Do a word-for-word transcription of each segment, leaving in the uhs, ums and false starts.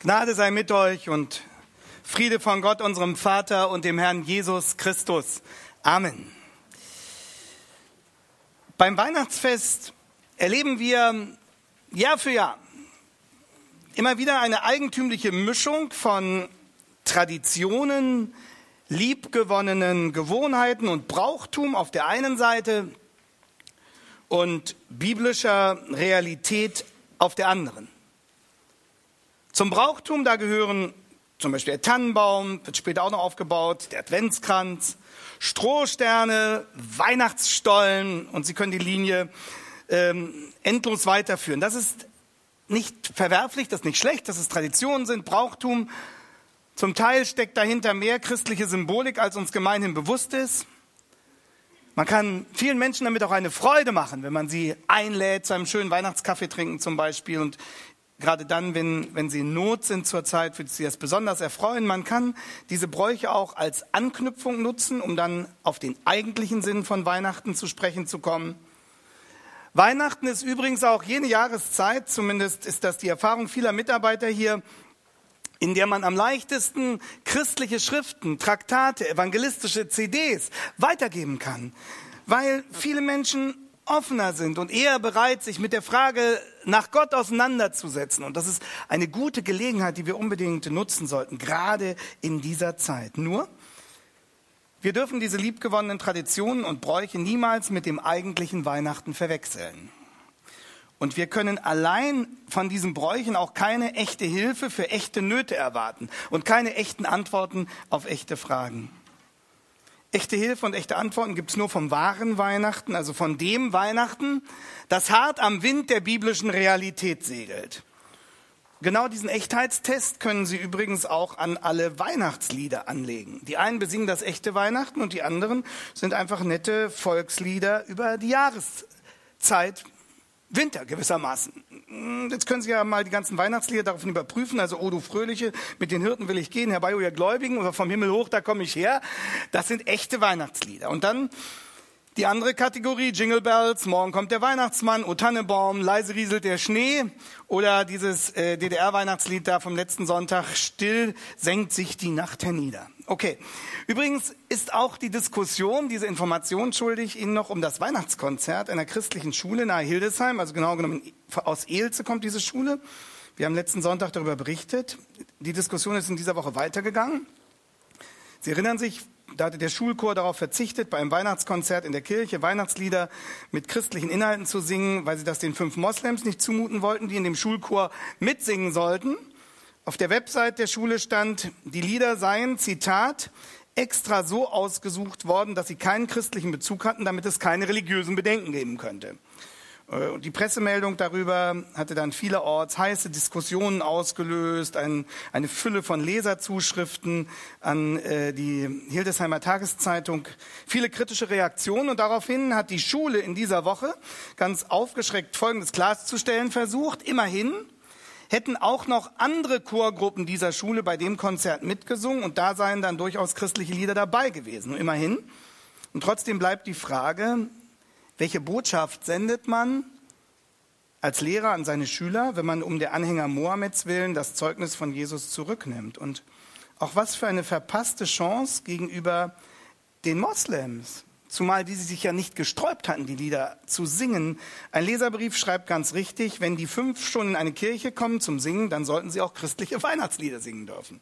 Gnade sei mit euch und Friede von Gott, unserem Vater und dem Herrn Jesus Christus. Amen. Beim Weihnachtsfest erleben wir Jahr für Jahr immer wieder eine eigentümliche Mischung von Traditionen, liebgewonnenen Gewohnheiten und Brauchtum auf der einen Seite und biblischer Realität auf der anderen. Zum Brauchtum, da gehören zum Beispiel der Tannenbaum, wird später auch noch aufgebaut, der Adventskranz, Strohsterne, Weihnachtsstollen und Sie können die Linie ähm, endlos weiterführen. Das ist nicht verwerflich, das ist nicht schlecht, dass es Traditionen sind, Brauchtum. Zum Teil steckt dahinter mehr christliche Symbolik, als uns gemeinhin bewusst ist. Man kann vielen Menschen damit auch eine Freude machen, wenn man sie einlädt zu einem schönen Weihnachtskaffee trinken zum Beispiel. Und gerade dann, wenn, wenn sie in Not sind zurzeit, wird sie das besonders erfreuen. Man kann diese Bräuche auch als Anknüpfung nutzen, um dann auf den eigentlichen Sinn von Weihnachten zu sprechen zu kommen. Weihnachten ist übrigens auch jene Jahreszeit, zumindest ist das die Erfahrung vieler Mitarbeiter hier, in der man am leichtesten christliche Schriften, Traktate, evangelistische C Ds weitergeben kann, weil viele Menschen offener sind und eher bereit, sich mit der Frage nach Gott auseinanderzusetzen. Und das ist eine gute Gelegenheit, die wir unbedingt nutzen sollten, gerade in dieser Zeit. Nur, wir dürfen diese liebgewonnenen Traditionen und Bräuche niemals mit dem eigentlichen Weihnachten verwechseln. Und wir können allein von diesen Bräuchen auch keine echte Hilfe für echte Nöte erwarten und keine echten Antworten auf echte Fragen. Echte Hilfe und echte Antworten gibt es nur vom wahren Weihnachten, also von dem Weihnachten, das hart am Wind der biblischen Realität segelt. Genau diesen Echtheitstest können Sie übrigens auch an alle Weihnachtslieder anlegen. Die einen besingen das echte Weihnachten und die anderen sind einfach nette Volkslieder über die Jahreszeit, Winter gewissermaßen. Jetzt können Sie ja mal die ganzen Weihnachtslieder daraufhin überprüfen. Also, O du Fröhliche, mit den Hirten will ich gehen, herbei, o ihr Gläubigen, oder vom Himmel hoch, da komme ich her. Das sind echte Weihnachtslieder. Und dann die andere Kategorie, Jingle Bells, morgen kommt der Weihnachtsmann, O Tannebaum, leise rieselt der Schnee. Oder dieses äh, D D R-Weihnachtslied da vom letzten Sonntag, still senkt sich die Nacht hernieder. Okay, übrigens ist auch die Diskussion, diese Information schuldig Ihnen noch um das Weihnachtskonzert einer christlichen Schule nahe Hildesheim, also genau genommen aus Elze kommt diese Schule. Wir haben letzten Sonntag darüber berichtet. Die Diskussion ist in dieser Woche weitergegangen. Sie erinnern sich, da hatte der Schulchor darauf verzichtet, bei einem Weihnachtskonzert in der Kirche Weihnachtslieder mit christlichen Inhalten zu singen, weil sie das den fünf Moslems nicht zumuten wollten, die in dem Schulchor mitsingen sollten. Auf der Website der Schule stand, die Lieder seien, Zitat, extra so ausgesucht worden, dass sie keinen christlichen Bezug hatten, damit es keine religiösen Bedenken geben könnte. Die Pressemeldung darüber hatte dann vielerorts heiße Diskussionen ausgelöst, ein, eine Fülle von Leserzuschriften an äh, die Hildesheimer Tageszeitung, viele kritische Reaktionen und daraufhin hat die Schule in dieser Woche ganz aufgeschreckt Folgendes klarzustellen versucht. Immerhin hätten auch noch andere Chorgruppen dieser Schule bei dem Konzert mitgesungen und da seien dann durchaus christliche Lieder dabei gewesen. Immerhin. Und trotzdem bleibt die Frage, welche Botschaft sendet man als Lehrer an seine Schüler, wenn man um der Anhänger Mohammeds willen das Zeugnis von Jesus zurücknimmt? Und auch was für eine verpasste Chance gegenüber den Moslems, zumal die sich ja nicht gesträubt hatten, die Lieder zu singen. Ein Leserbrief schreibt ganz richtig, wenn die fünf schon in eine Kirche kommen zum Singen, dann sollten sie auch christliche Weihnachtslieder singen dürfen.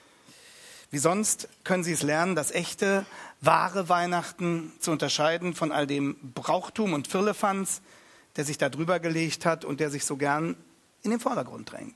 Wie sonst können sie es lernen, das echte, wahre Weihnachten zu unterscheiden von all dem Brauchtum und Firlefanz, der sich da drüber gelegt hat und der sich so gern in den Vordergrund drängt.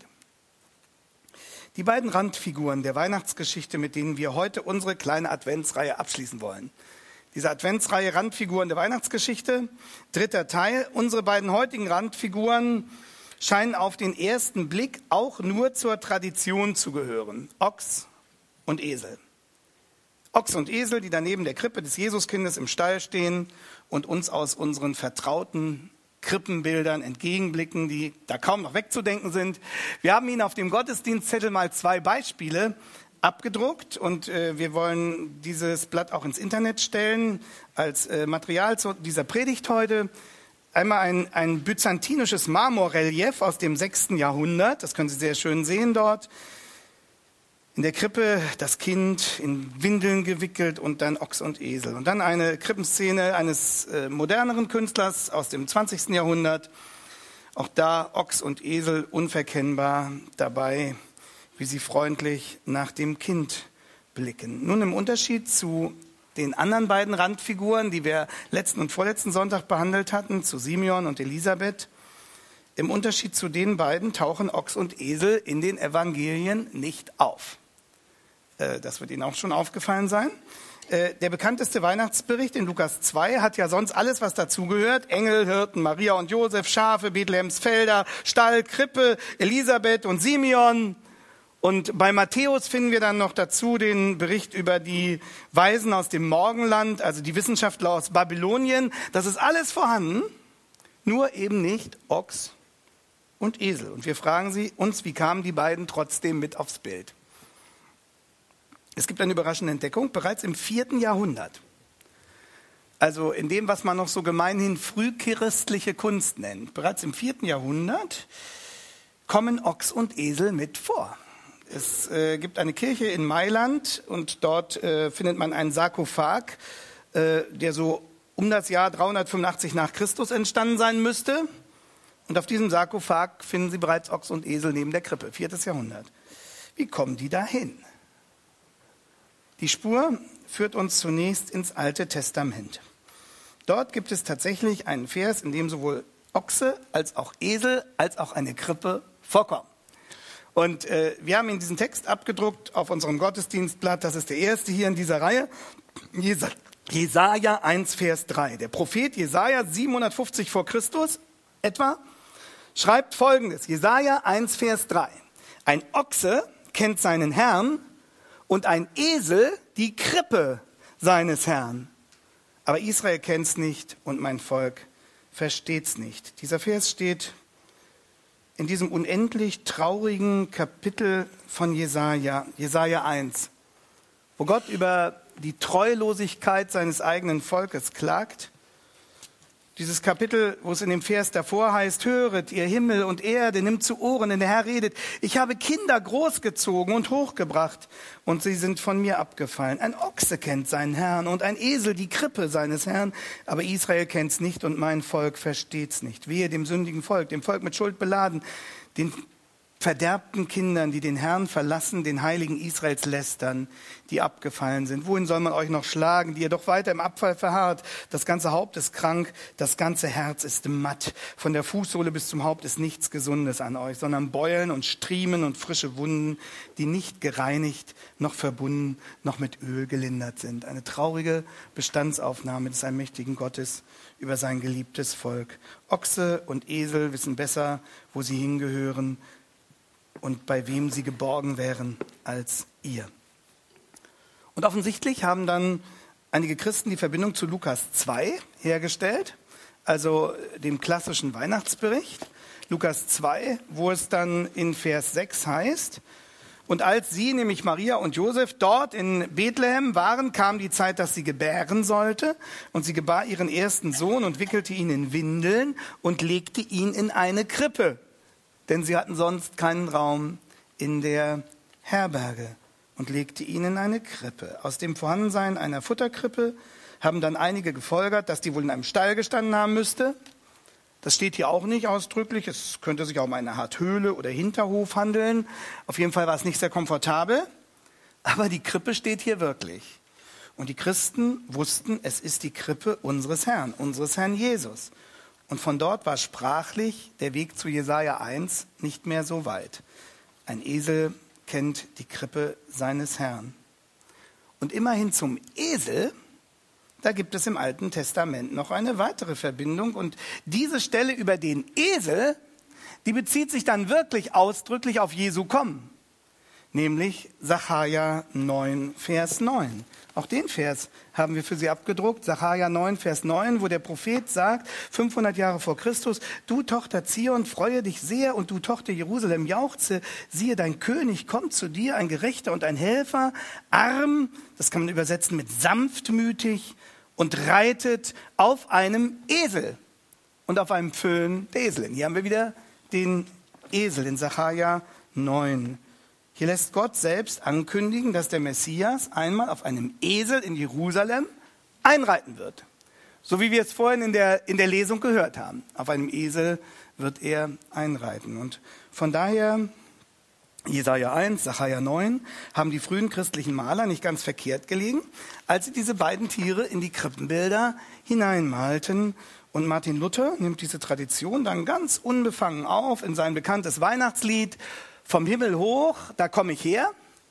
Die beiden Randfiguren der Weihnachtsgeschichte, mit denen wir heute unsere kleine Adventsreihe abschließen wollen. Diese Adventsreihe Randfiguren der Weihnachtsgeschichte, dritter Teil. Unsere beiden heutigen Randfiguren scheinen auf den ersten Blick auch nur zur Tradition zu gehören. Ochs und Esel. Ochs und Esel, die daneben der Krippe des Jesuskindes im Stall stehen und uns aus unseren vertrauten Krippenbildern entgegenblicken, die da kaum noch wegzudenken sind. Wir haben Ihnen auf dem Gottesdienstzettel mal zwei Beispiele abgedruckt und äh, wir wollen dieses Blatt auch ins Internet stellen als äh, Material zu dieser Predigt heute. einmal ein, ein byzantinisches Marmorrelief aus dem sechsten Jahrhundert. Das können Sie sehr schön sehen dort. In der Krippe das Kind in Windeln gewickelt und dann Ochs und Esel. Und dann eine Krippenszene eines äh, moderneren Künstlers aus dem zwanzigsten Jahrhundert. Auch da Ochs und Esel unverkennbar dabei, wie sie freundlich nach dem Kind blicken. Nun im Unterschied zu den anderen beiden Randfiguren, die wir letzten und vorletzten Sonntag behandelt hatten, zu Simeon und Elisabeth, im Unterschied zu den beiden tauchen Ochs und Esel in den Evangelien nicht auf. Das wird Ihnen auch schon aufgefallen sein. Der bekannteste Weihnachtsbericht in Lukas zwei hat ja sonst alles, was dazugehört. Engel, Hirten, Maria und Josef, Schafe, Bethlehems Felder, Stall, Krippe, Elisabeth und Simeon. Und bei Matthäus finden wir dann noch dazu den Bericht über die Weisen aus dem Morgenland, also die Wissenschaftler aus Babylonien. Das ist alles vorhanden, nur eben nicht Ochs und Esel. Und wir fragen Sie uns, wie kamen die beiden trotzdem mit aufs Bild? Es gibt eine überraschende Entdeckung, bereits im vierten Jahrhundert, also in dem, was man noch so gemeinhin frühchristliche Kunst nennt, bereits im vierten Jahrhundert kommen Ochs und Esel mit vor. Es äh, gibt eine Kirche in Mailand und dort äh, findet man einen Sarkophag, äh, der so um das Jahr dreihundertfünfundachtzig nach Christus entstanden sein müsste. Und auf diesem Sarkophag finden Sie bereits Ochs und Esel neben der Krippe, viertes Jahrhundert. Wie kommen die dahin? Die Spur führt uns zunächst ins Alte Testament. Dort gibt es tatsächlich einen Vers, in dem sowohl Ochse als auch Esel als auch eine Krippe vorkommen. Und äh, wir haben Ihnen diesen Text abgedruckt auf unserem Gottesdienstblatt. Das ist der erste hier in dieser Reihe. Jesa- Jesaja eins, Vers drei. Der Prophet Jesaja, siebenhundertfünfzig vor Christus etwa, schreibt Folgendes. Jesaja eins, Vers drei. Ein Ochse kennt seinen Herrn und ein Esel die Krippe seines Herrn. Aber Israel kennt's nicht und mein Volk versteht's nicht. Dieser Vers steht in diesem unendlich traurigen Kapitel von Jesaja, Jesaja eins, wo Gott über die Treulosigkeit seines eigenen Volkes klagt. Dieses Kapitel, wo es in dem Vers davor heißt, höret, ihr Himmel und Erde, nimmt zu Ohren, denn der Herr redet. Ich habe Kinder großgezogen und hochgebracht und sie sind von mir abgefallen. Ein Ochse kennt seinen Herrn und ein Esel die Krippe seines Herrn, aber Israel kennt's nicht und mein Volk versteht's nicht. Wehe dem sündigen Volk, dem Volk mit Schuld beladen, den verderbten Kindern, die den Herrn verlassen, den Heiligen Israels lästern, die abgefallen sind. Wohin soll man euch noch schlagen, die ihr doch weiter im Abfall verharrt? Das ganze Haupt ist krank, das ganze Herz ist matt. Von der Fußsohle bis zum Haupt ist nichts Gesundes an euch, sondern Beulen und Striemen und frische Wunden, die nicht gereinigt, noch verbunden, noch mit Öl gelindert sind. Eine traurige Bestandsaufnahme des allmächtigen Gottes über sein geliebtes Volk. Ochse und Esel wissen besser, wo sie hingehören und bei wem sie geborgen wären als ihr. Und offensichtlich haben dann einige Christen die Verbindung zu Lukas zwei hergestellt, also dem klassischen Weihnachtsbericht. Lukas zwei, wo es dann in Vers sechs heißt, und als sie, nämlich Maria und Josef, dort in Bethlehem waren, kam die Zeit, dass sie gebären sollte. Und sie gebar ihren ersten Sohn und wickelte ihn in Windeln und legte ihn in eine Krippe. Denn sie hatten sonst keinen Raum in der Herberge und legte ihn in eine Krippe. Aus dem Vorhandensein einer Futterkrippe haben dann einige gefolgert, dass die wohl in einem Stall gestanden haben müsste. Das steht hier auch nicht ausdrücklich. Es könnte sich auch um eine Art Höhle oder Hinterhof handeln. Auf jeden Fall war es nicht sehr komfortabel. Aber die Krippe steht hier wirklich. Und die Christen wussten, es ist die Krippe unseres Herrn, unseres Herrn Jesus. Und von dort war sprachlich der Weg zu Jesaja eins nicht mehr so weit. Ein Esel kennt die Krippe seines Herrn. Und immerhin zum Esel, da gibt es im Alten Testament noch eine weitere Verbindung. Und diese Stelle über den Esel, die bezieht sich dann wirklich ausdrücklich auf Jesu Kommen. Nämlich Sacharja neun, Vers neun. Auch den Vers haben wir für Sie abgedruckt. Sacharja neun, Vers neun, wo der Prophet sagt, fünfhundert Jahre vor Christus, du Tochter Zion, freue dich sehr und du Tochter Jerusalem, jauchze, siehe, dein König kommt zu dir, ein Gerechter und ein Helfer, arm, das kann man übersetzen mit sanftmütig und reitet auf einem Esel. und auf einem Füllen der Eselin. Hier haben wir wieder den Esel in Sacharja neun. Hier lässt Gott selbst ankündigen, dass der Messias einmal auf einem Esel in Jerusalem einreiten wird. So wie wir es vorhin in der, in der Lesung gehört haben. Auf einem Esel wird er einreiten. Und von daher, Jesaja eins, Sacharja neun, haben die frühen christlichen Maler nicht ganz verkehrt gelegen, als sie diese beiden Tiere in die Krippenbilder hineinmalten. Und Martin Luther nimmt diese Tradition dann ganz unbefangen auf in sein bekanntes Weihnachtslied Vom Himmel hoch, da komme ich her.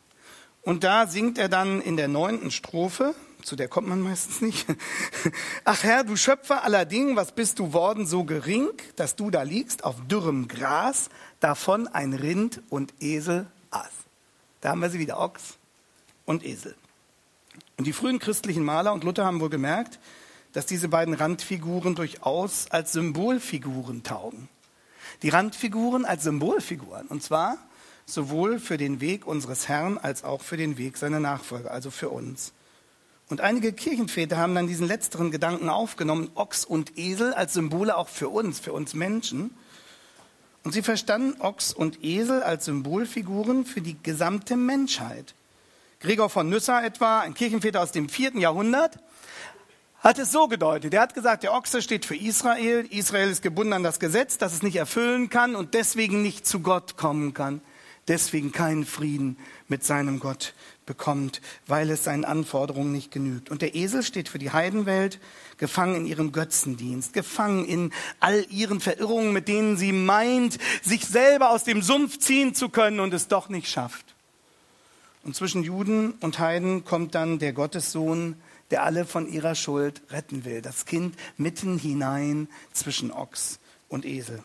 Und da singt er dann in der neunten Strophe, zu der kommt man meistens nicht. Ach Herr, du Schöpfer aller Dinge, was bist du worden so gering, dass du da liegst auf dürrem Gras, davon ein Rind und Esel aß. Da haben wir sie wieder, Ochs und Esel. Und die frühen christlichen Maler und Luther haben wohl gemerkt, dass diese beiden Randfiguren durchaus als Symbolfiguren taugen. Die Randfiguren als Symbolfiguren, und zwar sowohl für den Weg unseres Herrn als auch für den Weg seiner Nachfolger, also für uns. Und einige Kirchenväter haben dann diesen letzteren Gedanken aufgenommen, Ochs und Esel als Symbole auch für uns, für uns Menschen. Und sie verstanden Ochs und Esel als Symbolfiguren für die gesamte Menschheit. Gregor von Nyssa etwa, ein Kirchenväter aus dem vierten Jahrhundert, hat es so gedeutet. Er hat gesagt, der Ochse steht für Israel. Israel ist gebunden an das Gesetz, das es nicht erfüllen kann und deswegen nicht zu Gott kommen kann. Deswegen keinen Frieden mit seinem Gott bekommt, weil es seinen Anforderungen nicht genügt. Und der Esel steht für die Heidenwelt, gefangen in ihrem Götzendienst, gefangen in all ihren Verirrungen, mit denen sie meint, sich selber aus dem Sumpf ziehen zu können und es doch nicht schafft. Und zwischen Juden und Heiden kommt dann der Gottessohn, der alle von ihrer Schuld retten will. Das Kind mitten hinein zwischen Ochs und Esel.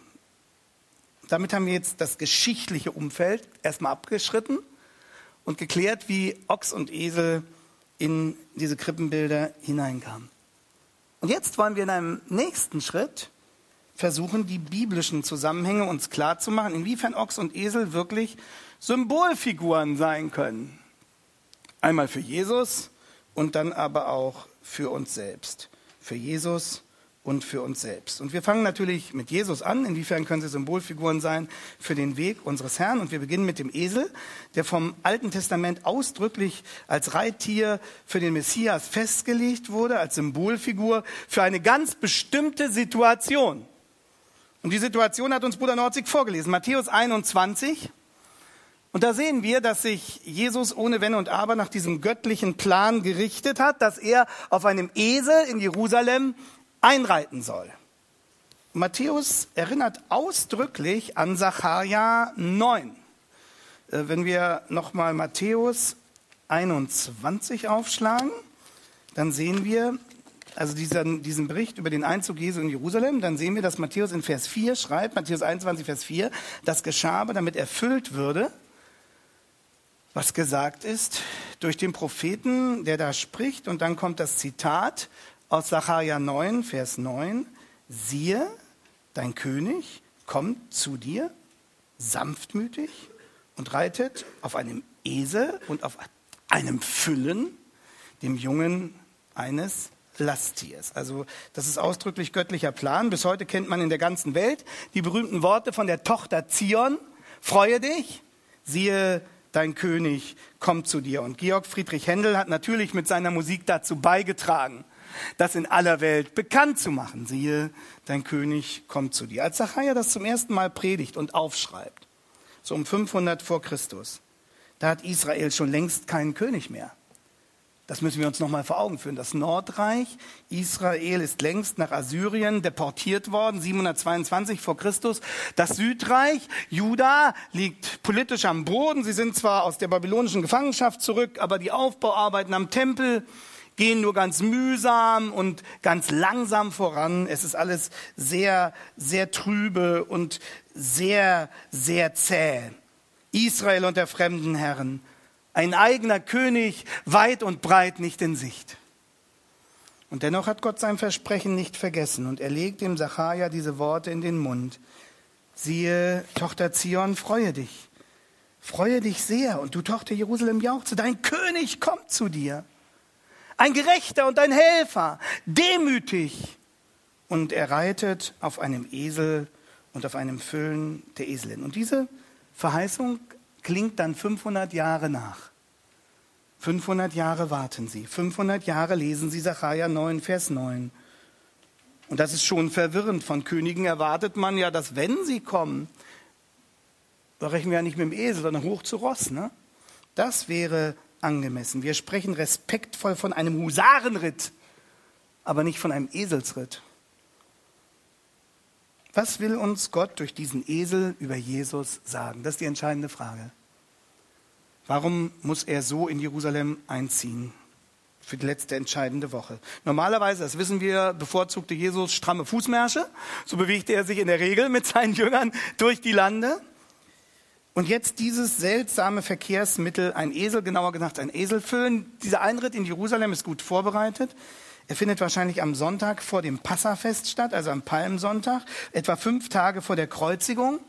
Damit haben wir jetzt das geschichtliche Umfeld erstmal abgeschritten und geklärt, wie Ochs und Esel in diese Krippenbilder hineinkamen. Und jetzt wollen wir in einem nächsten Schritt versuchen, die biblischen Zusammenhänge uns klarzumachen, inwiefern Ochs und Esel wirklich Symbolfiguren sein können. Einmal für Jesus und dann aber auch für uns selbst. Für Jesus und für uns selbst. Und wir fangen natürlich mit Jesus an. Inwiefern können sie Symbolfiguren sein für den Weg unseres Herrn? Und wir beginnen mit dem Esel, der vom Alten Testament ausdrücklich als Reittier für den Messias festgelegt wurde, als Symbolfigur für eine ganz bestimmte Situation. Und die Situation hat uns Bruder Nordzig vorgelesen. Matthäus einundzwanzig. Und da sehen wir, dass sich Jesus ohne Wenn und Aber nach diesem göttlichen Plan gerichtet hat, dass er auf einem Esel in Jerusalem einreiten soll. Matthäus erinnert ausdrücklich an Sacharja neun. Wenn wir nochmal Matthäus einundzwanzig aufschlagen, dann sehen wir, also diesen, diesen Bericht über den Einzug Jesu in Jerusalem, dann sehen wir, dass Matthäus in Vers vier schreibt, Matthäus einundzwanzig, Vers vier, das geschah, damit erfüllt würde, was gesagt ist durch den Propheten, der da spricht. Und dann kommt das Zitat aus Sacharja neun, Vers neun. Siehe, dein König kommt zu dir, sanftmütig, und reitet auf einem Esel und auf einem Füllen, dem Jungen eines Lasttiers. Also das ist ausdrücklich göttlicher Plan. Bis heute kennt man in der ganzen Welt die berühmten Worte von der Tochter Zion. Freue dich, siehe, dein König kommt zu dir. Und Georg Friedrich Händel hat natürlich mit seiner Musik dazu beigetragen, das in aller Welt bekannt zu machen. Siehe, dein König kommt zu dir. Als Sacharja das zum ersten Mal predigt und aufschreibt, so um fünfhundert vor Christus, da hat Israel schon längst keinen König mehr. Das müssen wir uns nochmal vor Augen führen. Das Nordreich Israel ist längst nach Assyrien deportiert worden, siebenhundertzweiundzwanzig vor Christus. Das Südreich Juda liegt politisch am Boden. Sie sind zwar aus der babylonischen Gefangenschaft zurück, aber die Aufbauarbeiten am Tempel gehen nur ganz mühsam und ganz langsam voran. Es ist alles sehr, sehr trübe und sehr, sehr zäh. Israel unter fremden Herren. Ein eigener König, weit und breit nicht in Sicht. Und dennoch hat Gott sein Versprechen nicht vergessen und er legt dem Sacharja diese Worte in den Mund. Siehe, Tochter Zion, freue dich. Freue dich sehr und du Tochter Jerusalem jauchze. Dein König kommt zu dir. Ein Gerechter und ein Helfer, demütig und er reitet auf einem Esel und auf einem Füllen der Eselin. Und diese Verheißung klingt dann fünfhundert Jahre nach. fünfhundert Jahre warten sie. fünfhundert Jahre lesen sie Sacharja neun, Vers neun. Und das ist schon verwirrend. Von Königen erwartet man ja, dass wenn sie kommen, da rechnen wir ja nicht mit dem Esel, sondern hoch zu Ross. Ne? Das wäre angemessen. Wir sprechen respektvoll von einem Husarenritt, aber nicht von einem Eselsritt. Was will uns Gott durch diesen Esel über Jesus sagen? Das ist die entscheidende Frage. Warum muss er so in Jerusalem einziehen? Für die letzte entscheidende Woche. Normalerweise, das wissen wir, bevorzugte Jesus stramme Fußmärsche. So bewegte er sich in der Regel mit seinen Jüngern durch die Lande. Und jetzt dieses seltsame Verkehrsmittel, ein Esel, genauer gesagt ein Eselfüllen. Dieser Einritt in Jerusalem ist gut vorbereitet. Er findet wahrscheinlich am Sonntag vor dem Passafest statt, also am Palmsonntag, etwa fünf Tage vor der Kreuzigung.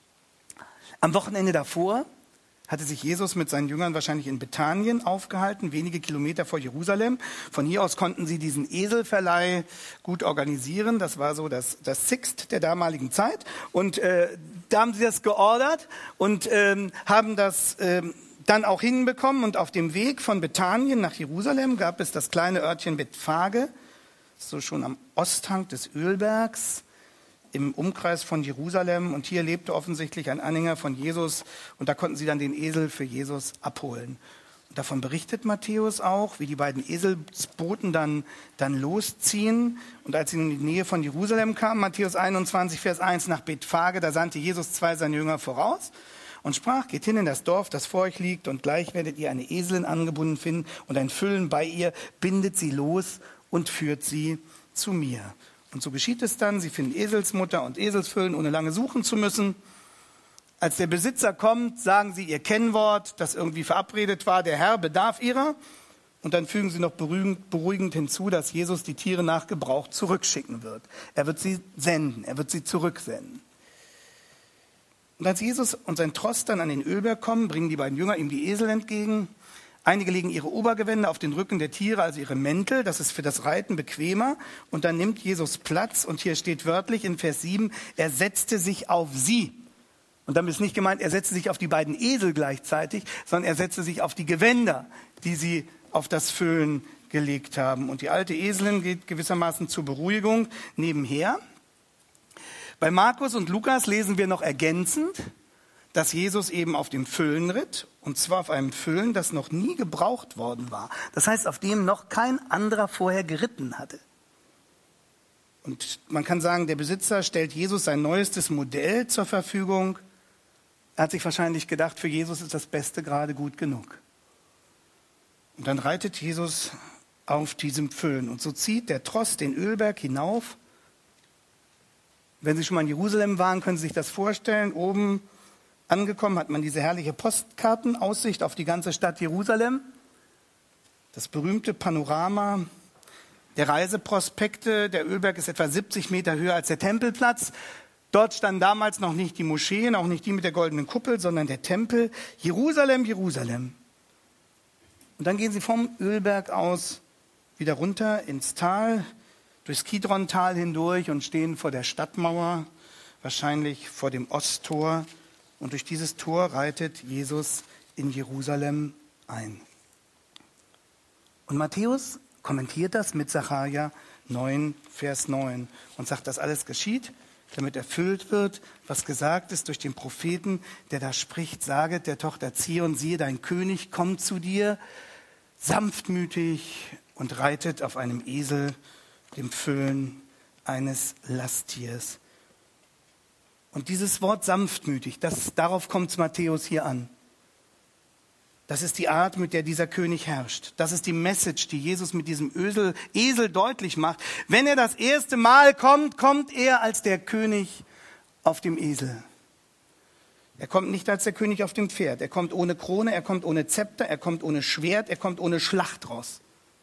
Am Wochenende davor hatte sich Jesus mit seinen Jüngern wahrscheinlich in Bethanien aufgehalten, wenige Kilometer vor Jerusalem. Von hier aus konnten sie diesen Eselverleih gut organisieren. Das war so das, das Sixt der damaligen Zeit. Und äh, da haben sie das geordert und ähm, haben das ähm, dann auch hinbekommen. Und auf dem Weg von Bethanien nach Jerusalem gab es das kleine Örtchen Bethphage, so schon am Osthang des Ölbergs, im Umkreis von Jerusalem. Und hier lebte offensichtlich ein Anhänger von Jesus. Und da konnten sie dann den Esel für Jesus abholen. Und davon berichtet Matthäus auch, wie die beiden Eselsboten dann, dann losziehen. Und als sie in die Nähe von Jerusalem kamen, Matthäus einundzwanzig, Vers eins, nach Bethphage, da sandte Jesus zwei seiner Jünger voraus und sprach: Geht hin in das Dorf, das vor euch liegt, und gleich werdet ihr eine Eselin angebunden finden und ein Füllen bei ihr, bindet sie los und führt sie zu mir. Und so geschieht es dann. Sie finden Eselsmutter und Eselsfüllen, ohne lange suchen zu müssen. Als der Besitzer kommt, sagen sie ihr Kennwort, das irgendwie verabredet war: Der Herr bedarf ihrer. Und dann fügen sie noch beruhigend, beruhigend hinzu, dass Jesus die Tiere nach Gebrauch zurückschicken wird. Er wird sie senden, er wird sie zurücksenden. Und als Jesus und sein Tross dann an den Ölberg kommen, bringen die beiden Jünger ihm die Esel entgegen. Einige legen ihre Obergewänder auf den Rücken der Tiere, also ihre Mäntel. Das ist für das Reiten bequemer. Und dann nimmt Jesus Platz. Und hier steht wörtlich in Vers sieben, er setzte sich auf sie. Und damit ist nicht gemeint, er setzte sich auf die beiden Esel gleichzeitig, sondern er setzte sich auf die Gewänder, die sie auf das Füllen gelegt haben. Und die alte Eselin geht gewissermaßen zur Beruhigung nebenher. Bei Markus und Lukas lesen wir noch ergänzend, dass Jesus eben auf dem Füllen ritt, und zwar auf einem Füllen, das noch nie gebraucht worden war. Das heißt, auf dem noch kein anderer vorher geritten hatte. Und man kann sagen, der Besitzer stellt Jesus sein neuestes Modell zur Verfügung. Er hat sich wahrscheinlich gedacht, für Jesus ist das Beste gerade gut genug. Und dann reitet Jesus auf diesem Füllen. Und so zieht der Tross den Ölberg hinauf. Wenn Sie schon mal in Jerusalem waren, können Sie sich das vorstellen. Oben angekommen hat man diese herrliche Postkartenaussicht auf die ganze Stadt Jerusalem. Das berühmte Panorama der Reiseprospekte. Der Ölberg ist etwa siebzig Meter höher als der Tempelplatz. Dort standen damals noch nicht die Moscheen, auch nicht die mit der goldenen Kuppel, sondern der Tempel. Jerusalem, Jerusalem. Und dann gehen Sie vom Ölberg aus wieder runter ins Tal, durchs Kidron-Tal hindurch und stehen vor der Stadtmauer, wahrscheinlich vor dem Osttor. Und durch dieses Tor reitet Jesus in Jerusalem ein. Und Matthäus kommentiert das mit Sacharja neun, Vers neun und sagt, dass alles geschieht, damit erfüllt wird, was gesagt ist durch den Propheten, der da spricht: Saget der Tochter Zion, siehe, dein König kommt zu dir, sanftmütig und reitet auf einem Esel, dem Füllen eines Lasttiers. Und dieses Wort sanftmütig, das, darauf kommt es Matthäus hier an. Das ist die Art, mit der dieser König herrscht. Das ist die Message, die Jesus mit diesem Esel, Esel deutlich macht. Wenn er das erste Mal kommt, kommt er als der König auf dem Esel. Er kommt nicht als der König auf dem Pferd. Er kommt ohne Krone, er kommt ohne Zepter, er kommt ohne Schwert, er kommt ohne Schlachtross.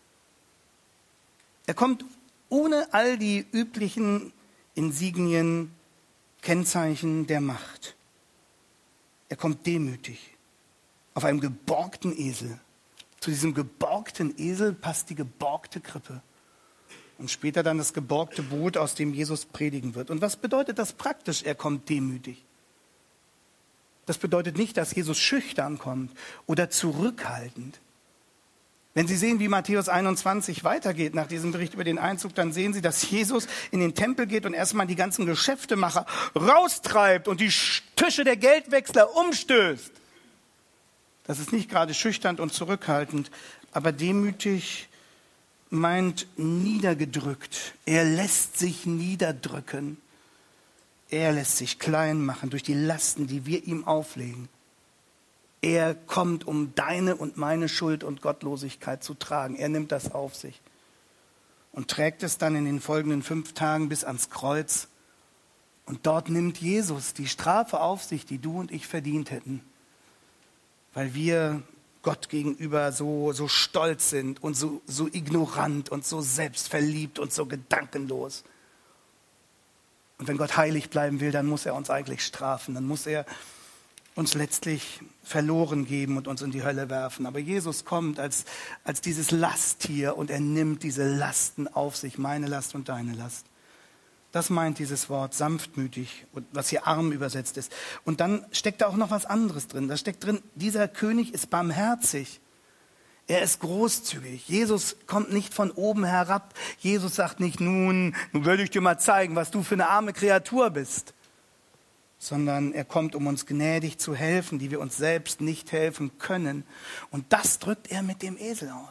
Er kommt ohne all die üblichen Insignien, Kennzeichen der Macht. Er kommt demütig auf einem geborgten Esel. Zu diesem geborgten Esel passt die geborgte Krippe. Und später dann das geborgte Boot, aus dem Jesus predigen wird. Und was bedeutet das praktisch? Er kommt demütig. Das bedeutet nicht, dass Jesus schüchtern kommt oder zurückhaltend. Wenn Sie sehen, wie Matthäus einundzwanzig weitergeht nach diesem Bericht über den Einzug, dann sehen Sie, dass Jesus in den Tempel geht und erstmal die ganzen Geschäftemacher raustreibt und die Tische der Geldwechsler umstößt. Das ist nicht gerade schüchtern und zurückhaltend, aber demütig meint niedergedrückt. Er lässt sich niederdrücken. Er lässt sich klein machen durch die Lasten, die wir ihm auflegen. Er kommt, um deine und meine Schuld und Gottlosigkeit zu tragen. Er nimmt das auf sich und trägt es dann in den folgenden fünf Tagen bis ans Kreuz. Und dort nimmt Jesus die Strafe auf sich, die du und ich verdient hätten, weil wir Gott gegenüber so, so stolz sind und so, so ignorant und so selbstverliebt und so gedankenlos. Und wenn Gott heilig bleiben will, dann muss er uns eigentlich strafen. Dann muss er uns letztlich verloren geben und uns in die Hölle werfen. Aber Jesus kommt als, als dieses Lasttier und er nimmt diese Lasten auf sich, meine Last und deine Last. Das meint dieses Wort sanftmütig, was hier arm übersetzt ist. Und dann steckt da auch noch was anderes drin. Da steckt drin, dieser König ist barmherzig. Er ist großzügig. Jesus kommt nicht von oben herab. Jesus sagt nicht, nun, nun will ich dir mal zeigen, was du für eine arme Kreatur bist. Sondern er kommt, um uns gnädig zu helfen, die wir uns selbst nicht helfen können. Und das drückt er mit dem Esel aus.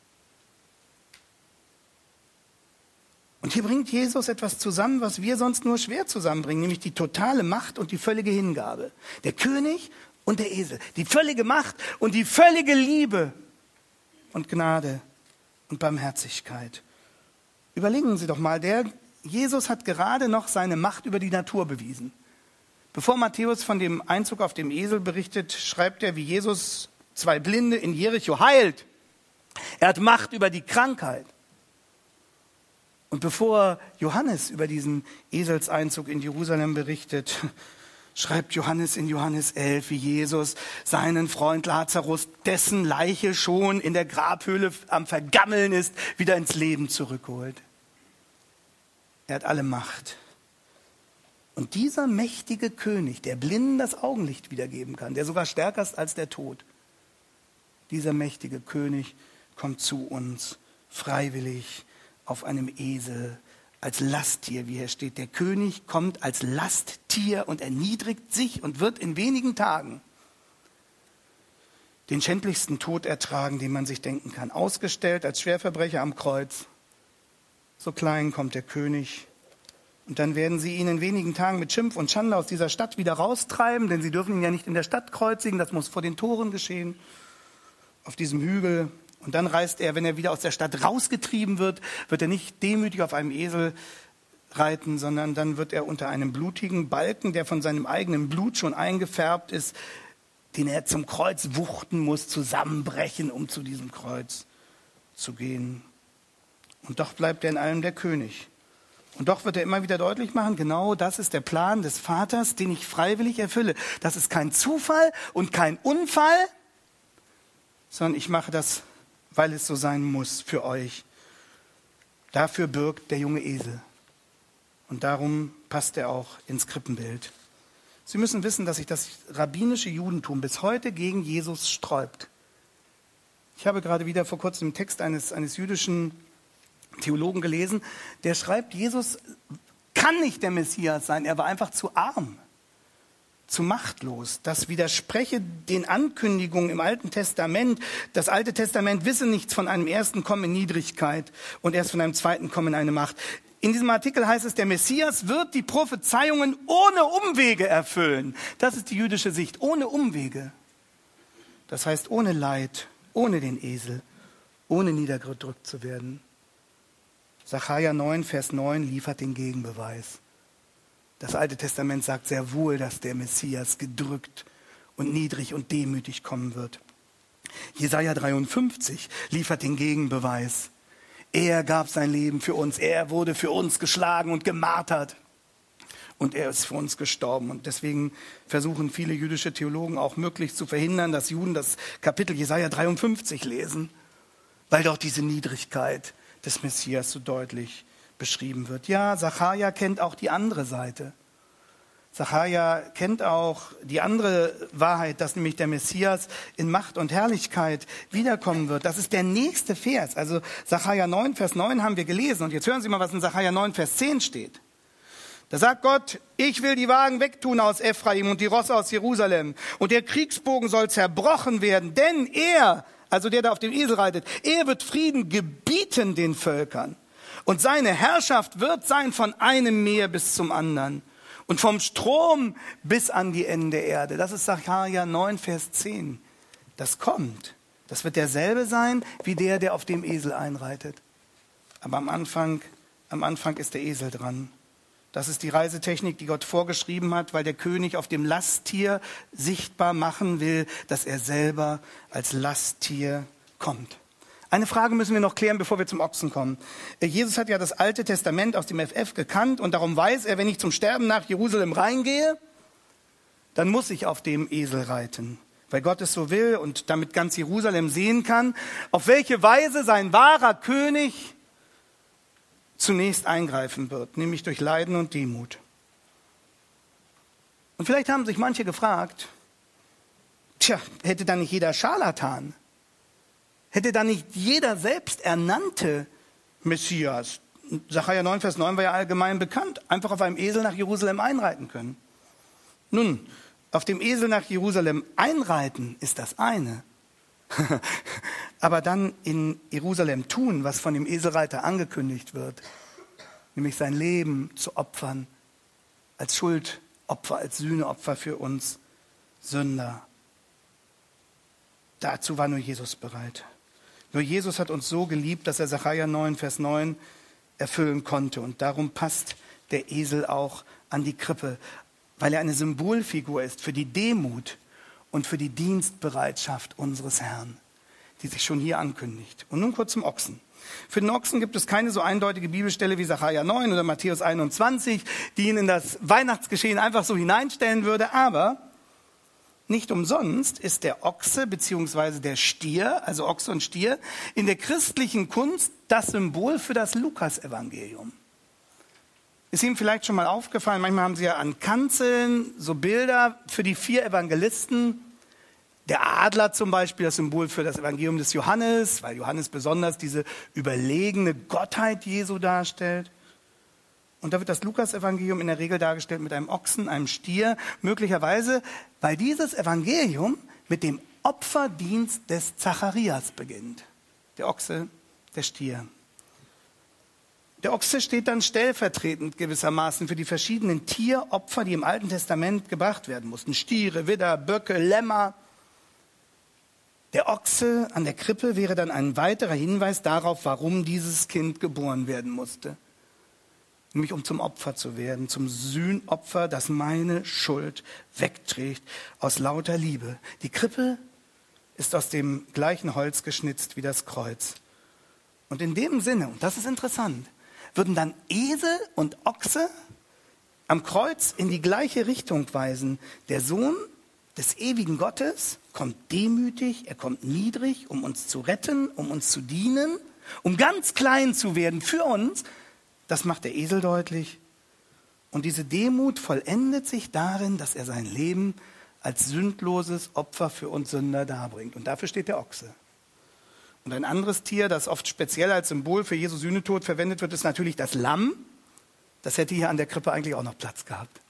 Und hier bringt Jesus etwas zusammen, was wir sonst nur schwer zusammenbringen, nämlich die totale Macht und die völlige Hingabe. Der König und der Esel. Die völlige Macht und die völlige Liebe und Gnade und Barmherzigkeit. Überlegen Sie doch mal, der Jesus hat gerade noch seine Macht über die Natur bewiesen. Bevor Matthäus von dem Einzug auf dem Esel berichtet, schreibt er, wie Jesus zwei Blinde in Jericho heilt. Er hat Macht über die Krankheit. Und bevor Johannes über diesen Eselseinzug in Jerusalem berichtet, schreibt Johannes in Johannes elf, wie Jesus seinen Freund Lazarus, dessen Leiche schon in der Grabhöhle am Vergammeln ist, wieder ins Leben zurückholt. Er hat alle Macht. Und dieser mächtige König, der Blinden das Augenlicht wiedergeben kann, der sogar stärker ist als der Tod, dieser mächtige König kommt zu uns freiwillig auf einem Esel, als Lasttier, wie hier steht. Der König kommt als Lasttier und erniedrigt sich und wird in wenigen Tagen den schändlichsten Tod ertragen, den man sich denken kann. Ausgestellt als Schwerverbrecher am Kreuz. So klein kommt der König. Und dann werden sie ihn in wenigen Tagen mit Schimpf und Schande aus dieser Stadt wieder raustreiben, denn sie dürfen ihn ja nicht in der Stadt kreuzigen, das muss vor den Toren geschehen, auf diesem Hügel. Und dann reist er, wenn er wieder aus der Stadt rausgetrieben wird, wird er nicht demütig auf einem Esel reiten, sondern dann wird er unter einem blutigen Balken, der von seinem eigenen Blut schon eingefärbt ist, den er zum Kreuz wuchten muss, zusammenbrechen, um zu diesem Kreuz zu gehen. Und doch bleibt er in allem der König. Und doch wird er immer wieder deutlich machen, genau das ist der Plan des Vaters, den ich freiwillig erfülle. Das ist kein Zufall und kein Unfall, sondern ich mache das, weil es so sein muss für euch. Dafür bürgt der junge Esel. Und darum passt er auch ins Krippenbild. Sie müssen wissen, dass sich das rabbinische Judentum bis heute gegen Jesus sträubt. Ich habe gerade wieder vor kurzem einen Text eines, eines jüdischen Theologen gelesen, der schreibt, Jesus kann nicht der Messias sein, er war einfach zu arm, zu machtlos. Das widerspreche den Ankündigungen im Alten Testament. Das Alte Testament wisse nichts von einem ersten Kommen in Niedrigkeit und erst von einem zweiten Kommen in eine Macht. In diesem Artikel heißt es, der Messias wird die Prophezeiungen ohne Umwege erfüllen. Das ist die jüdische Sicht, ohne Umwege. Das heißt, ohne Leid, ohne den Esel, ohne niedergedrückt zu werden. Sacharja neun, Vers neun liefert den Gegenbeweis. Das Alte Testament sagt sehr wohl, dass der Messias gedrückt und niedrig und demütig kommen wird. Jesaja dreiundfünfzig liefert den Gegenbeweis. Er gab sein Leben für uns. Er wurde für uns geschlagen und gemartert. Und er ist für uns gestorben. Und deswegen versuchen viele jüdische Theologen auch möglichst zu verhindern, dass Juden das Kapitel Jesaja dreiundfünfzig lesen. Weil dort diese Niedrigkeit des Messias so deutlich beschrieben wird. Ja, Sacharja kennt auch die andere Seite. Sacharja kennt auch die andere Wahrheit, dass nämlich der Messias in Macht und Herrlichkeit wiederkommen wird. Das ist der nächste Vers. Also Sacharja neun, Vers neun haben wir gelesen. Und jetzt hören Sie mal, was in Sacharja neun, Vers zehn steht. Da sagt Gott, ich will die Wagen wegtun aus Ephraim und die Rosse aus Jerusalem. Und der Kriegsbogen soll zerbrochen werden, denn er, also der da auf dem Esel reitet, er wird Frieden gebieten den Völkern. Und seine Herrschaft wird sein von einem Meer bis zum anderen. Und vom Strom bis an die Enden der Erde. Das ist Sacharja neun, Vers zehn. Das kommt. Das wird derselbe sein, wie der, der auf dem Esel einreitet. Aber am Anfang, am Anfang ist der Esel dran. Das ist die Reisetechnik, die Gott vorgeschrieben hat, weil der König auf dem Lasttier sichtbar machen will, dass er selber als Lasttier kommt. Eine Frage müssen wir noch klären, bevor wir zum Ochsen kommen. Jesus hat ja das Alte Testament aus dem F F gekannt und darum weiß er, wenn ich zum Sterben nach Jerusalem reingehe, dann muss ich auf dem Esel reiten, weil Gott es so will und damit ganz Jerusalem sehen kann, auf welche Weise sein wahrer König zunächst eingreifen wird, nämlich durch Leiden und Demut. Und vielleicht haben sich manche gefragt, tja, hätte da nicht jeder Scharlatan? Hätte da nicht jeder selbsternannte Messias, Sacharja neun, Vers neun war ja allgemein bekannt, einfach auf einem Esel nach Jerusalem einreiten können? Nun, auf dem Esel nach Jerusalem einreiten ist das eine. Aber dann in Jerusalem tun, was von dem Eselreiter angekündigt wird, nämlich sein Leben zu opfern, als Schuldopfer, als Sühneopfer für uns Sünder. Dazu war nur Jesus bereit. Nur Jesus hat uns so geliebt, dass er Sacharja neun, Vers neun erfüllen konnte. Und darum passt der Esel auch an die Krippe, weil er eine Symbolfigur ist für die Demut und für die Dienstbereitschaft unseres Herrn, die sich schon hier ankündigt. Und nun kurz zum Ochsen. Für den Ochsen gibt es keine so eindeutige Bibelstelle wie Sacharja neun oder Matthäus einundzwanzig, die ihn in das Weihnachtsgeschehen einfach so hineinstellen würde, aber nicht umsonst ist der Ochse bzw. der Stier, also Ochse und Stier, in der christlichen Kunst das Symbol für das Lukas-Evangelium. Ist Ihnen vielleicht schon mal aufgefallen, manchmal haben Sie ja an Kanzeln so Bilder für die vier Evangelisten. Der Adler zum Beispiel, das Symbol für das Evangelium des Johannes, weil Johannes besonders diese überlegene Gottheit Jesu darstellt. Und da wird das Lukas-Evangelium in der Regel dargestellt mit einem Ochsen, einem Stier, möglicherweise, weil dieses Evangelium mit dem Opferdienst des Zacharias beginnt. Der Ochse, der Stier. Der Ochse steht dann stellvertretend gewissermaßen für die verschiedenen Tieropfer, die im Alten Testament gebracht werden mussten. Stiere, Widder, Böcke, Lämmer. Der Ochse an der Krippe wäre dann ein weiterer Hinweis darauf, warum dieses Kind geboren werden musste. Nämlich um zum Opfer zu werden, zum Sühnopfer, das meine Schuld wegträgt, aus lauter Liebe. Die Krippe ist aus dem gleichen Holz geschnitzt wie das Kreuz. Und in dem Sinne, und das ist interessant, würden dann Esel und Ochse am Kreuz in die gleiche Richtung weisen. Der Sohn des ewigen Gottes kommt demütig, er kommt niedrig, um uns zu retten, um uns zu dienen, um ganz klein zu werden für uns. Das macht der Esel deutlich. Und diese Demut vollendet sich darin, dass er sein Leben als sündloses Opfer für uns Sünder darbringt. Und dafür steht der Ochse. Und ein anderes Tier, das oft speziell als Symbol für Jesu Sühnetod verwendet wird, ist natürlich das Lamm. Das hätte hier an der Krippe eigentlich auch noch Platz gehabt.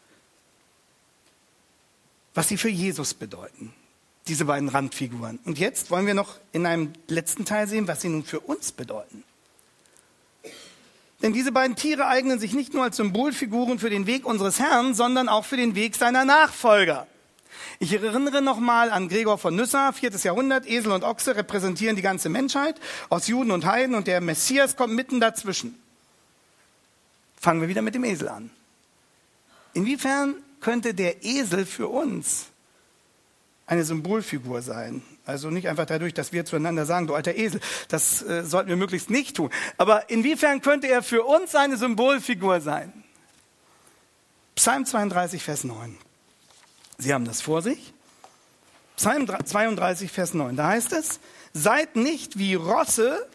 Was sie für Jesus bedeuten, diese beiden Randfiguren. Und jetzt wollen wir noch in einem letzten Teil sehen, was sie nun für uns bedeuten. Denn diese beiden Tiere eignen sich nicht nur als Symbolfiguren für den Weg unseres Herrn, sondern auch für den Weg seiner Nachfolger. Ich erinnere nochmal an Gregor von Nyssa, viertes Jahrhundert. Esel und Ochse repräsentieren die ganze Menschheit aus Juden und Heiden und der Messias kommt mitten dazwischen. Fangen wir wieder mit dem Esel an. Inwiefern könnte der Esel für uns eine Symbolfigur sein? Also nicht einfach dadurch, dass wir zueinander sagen, du alter Esel, das äh, sollten wir möglichst nicht tun. Aber inwiefern könnte er für uns eine Symbolfigur sein? Psalm zweiunddreißig, Vers neun. Sie haben das vor sich. Psalm zweiunddreißig, Vers neun. Da heißt es, seid nicht wie Rosse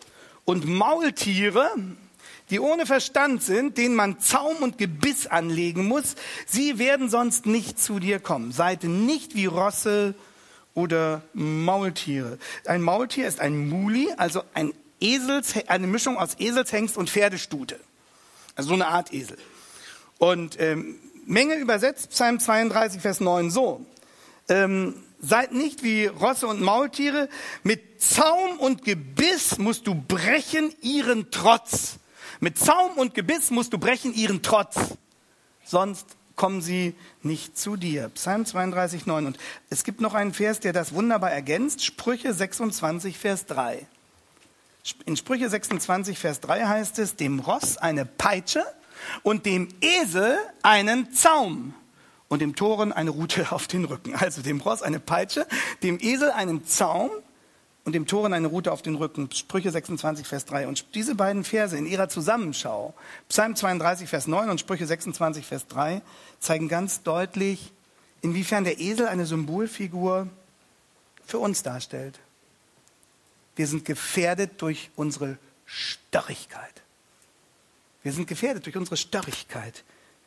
und Maultiere, die ohne Verstand sind, denen man Zaum und Gebiss anlegen muss, sie werden sonst nicht zu dir kommen. Seid nicht wie Rosse oder Maultiere. Ein Maultier ist ein Muli, also ein Esels, eine Mischung aus Eselshengst und Pferdestute. Also so eine Art Esel. Und ähm, Menge übersetzt Psalm zweiunddreißig, Vers neun so. Ähm, Seid nicht wie Rosse und Maultiere, mit Zaum und Gebiss musst du brechen ihren Trotz. Mit Zaum und Gebiss musst du brechen ihren Trotz, sonst kommen sie nicht zu dir. Psalm zweiunddreißig, neun. Und es gibt noch einen Vers, der das wunderbar ergänzt, Sprüche sechsundzwanzig, Vers drei. In Sprüche sechsundzwanzig, Vers drei heißt es, dem Ross eine Peitsche und dem Esel einen Zaum. Und dem Toren eine Rute auf den Rücken. Also dem Ross eine Peitsche, dem Esel einen Zaum und dem Toren eine Rute auf den Rücken. Sprüche sechsundzwanzig, Vers drei. Und diese beiden Verse in ihrer Zusammenschau, Psalm zweiunddreißig, Vers neun und Sprüche sechsundzwanzig, Vers drei, zeigen ganz deutlich, inwiefern der Esel eine Symbolfigur für uns darstellt. Wir sind gefährdet durch unsere Störrigkeit. Wir sind gefährdet durch unsere Störrigkeit.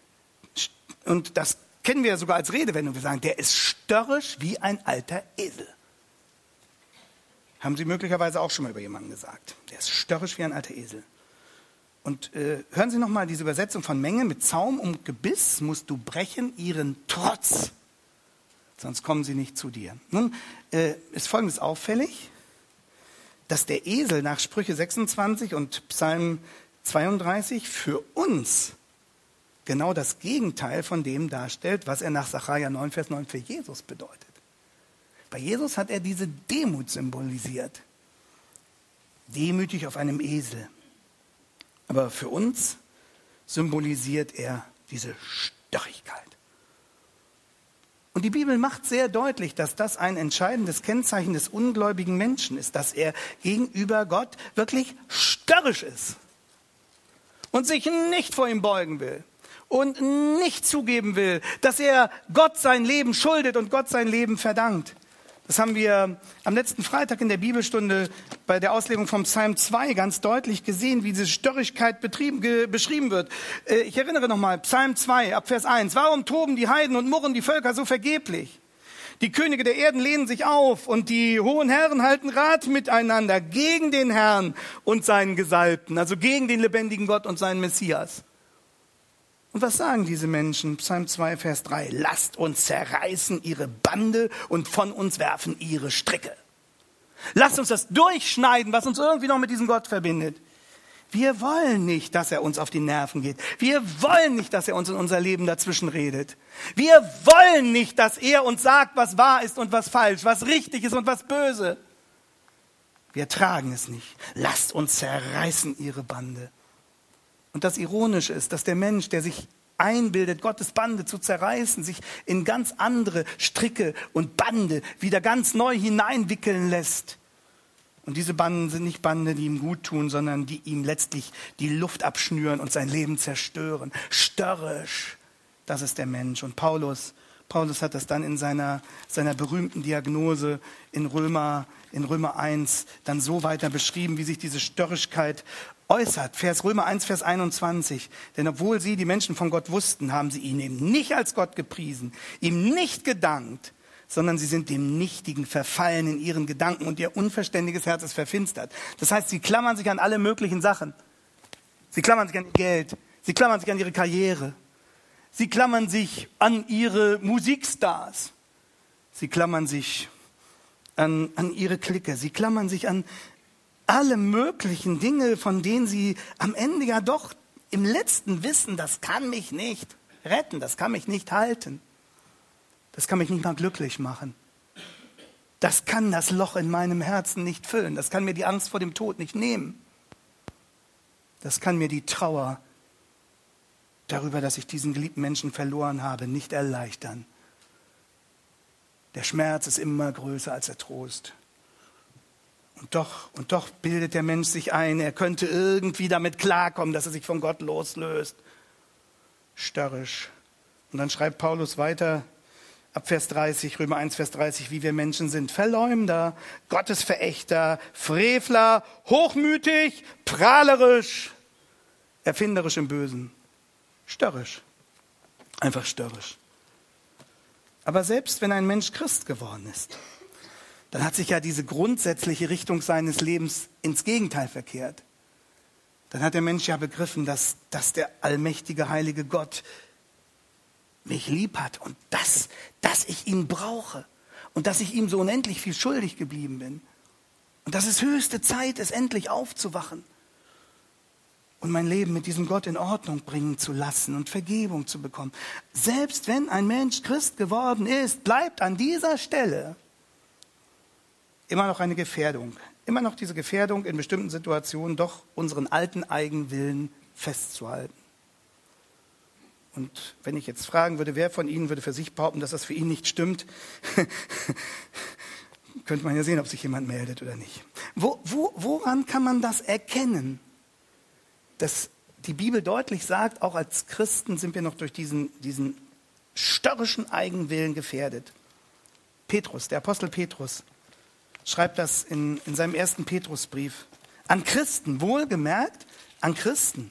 Und das kennen wir ja sogar als Redewendung. Wir sagen, der ist störrisch wie ein alter Esel. Haben Sie möglicherweise auch schon mal über jemanden gesagt. Der ist störrisch wie ein alter Esel. Und äh, hören Sie nochmal diese Übersetzung von Menge. Mit Zaum und Gebiss musst du brechen ihren Trotz. Sonst kommen sie nicht zu dir. Nun äh, ist Folgendes auffällig, dass der Esel nach Sprüche sechsundzwanzig und Psalm zweiunddreißig für uns genau das Gegenteil von dem darstellt, was er nach Sacharja neun, Vers neun für Jesus bedeutet. Bei Jesus hat er diese Demut symbolisiert. Demütig auf einem Esel. Aber für uns symbolisiert er diese Störrigkeit. Und die Bibel macht sehr deutlich, dass das ein entscheidendes Kennzeichen des ungläubigen Menschen ist, dass er gegenüber Gott wirklich störrisch ist und sich nicht vor ihm beugen will. Und nicht zugeben will, dass er Gott sein Leben schuldet und Gott sein Leben verdankt. Das haben wir am letzten Freitag in der Bibelstunde bei der Auslegung vom Psalm zwei ganz deutlich gesehen, wie diese Störrigkeit betrieben, ge, beschrieben wird. Äh, ich erinnere nochmal, Psalm zwei, ab Vers eins. Warum toben die Heiden und murren die Völker so vergeblich? Die Könige der Erden lehnen sich auf und die hohen Herren halten Rat miteinander gegen den Herrn und seinen Gesalbten, also gegen den lebendigen Gott und seinen Messias. Und was sagen diese Menschen? Psalm zwei, Vers drei. Lasst uns zerreißen ihre Bande und von uns werfen ihre Stricke. Lasst uns das durchschneiden, was uns irgendwie noch mit diesem Gott verbindet. Wir wollen nicht, dass er uns auf die Nerven geht. Wir wollen nicht, dass er uns in unser Leben dazwischen redet. Wir wollen nicht, dass er uns sagt, was wahr ist und was falsch, was richtig ist und was böse. Wir tragen es nicht. Lasst uns zerreißen ihre Bande. Und das Ironische ist, dass der Mensch, der sich einbildet, Gottes Bande zu zerreißen, sich in ganz andere Stricke und Bande wieder ganz neu hineinwickeln lässt. Und diese Banden sind nicht Bande, die ihm gut tun, sondern die ihm letztlich die Luft abschnüren und sein Leben zerstören. Störrisch, das ist der Mensch. Und Paulus, Paulus hat das dann in seiner, seiner berühmten Diagnose in Römer, in Römer eins dann so weiter beschrieben, wie sich diese Störrigkeit äußert. Vers Römer eins, Vers einundzwanzig. Denn obwohl sie, die Menschen von Gott wussten, haben sie ihn eben nicht als Gott gepriesen, ihm nicht gedankt, sondern sie sind dem Nichtigen verfallen in ihren Gedanken und ihr unverständiges Herz ist verfinstert. Das heißt, sie klammern sich an alle möglichen Sachen. Sie klammern sich an ihr Geld. Sie klammern sich an ihre Karriere. Sie klammern sich an ihre Musikstars. Sie klammern sich an, an ihre Clique. Sie klammern sich an alle möglichen Dinge, von denen sie am Ende ja doch im letzten wissen, das kann mich nicht retten, das kann mich nicht halten. Das kann mich nicht mal glücklich machen. Das kann das Loch in meinem Herzen nicht füllen. Das kann mir die Angst vor dem Tod nicht nehmen. Das kann mir die Trauer darüber, dass ich diesen geliebten Menschen verloren habe, nicht erleichtern. Der Schmerz ist immer größer als der Trost. Und doch, und doch bildet der Mensch sich ein, er könnte irgendwie damit klarkommen, dass er sich von Gott loslöst. Störrisch. Und dann schreibt Paulus weiter, ab Vers dreißig, Römer eins, Vers dreißig, wie wir Menschen sind. Verleumder, Gottesverächter, Frevler, hochmütig, prahlerisch, erfinderisch im Bösen, störrisch, einfach störrisch. Aber selbst wenn ein Mensch Christ geworden ist, dann hat sich ja diese grundsätzliche Richtung seines Lebens ins Gegenteil verkehrt. Dann hat der Mensch ja begriffen, dass, dass der allmächtige, heilige Gott mich lieb hat und dass, dass ich ihn brauche und dass ich ihm so unendlich viel schuldig geblieben bin. Und dass es höchste Zeit ist, endlich aufzuwachen und mein Leben mit diesem Gott in Ordnung bringen zu lassen und Vergebung zu bekommen. Selbst wenn ein Mensch Christ geworden ist, bleibt an dieser Stelle immer noch eine Gefährdung. Immer noch diese Gefährdung, in bestimmten Situationen doch unseren alten Eigenwillen festzuhalten. Und wenn ich jetzt fragen würde, wer von Ihnen würde für sich behaupten, dass das für ihn nicht stimmt, könnte man ja sehen, ob sich jemand meldet oder nicht. Wo, wo, woran kann man das erkennen? Dass die Bibel deutlich sagt, auch als Christen sind wir noch durch diesen, diesen störrischen Eigenwillen gefährdet. Petrus, der Apostel Petrus, schreibt das in, in seinem ersten Petrusbrief. An Christen, wohlgemerkt, an Christen.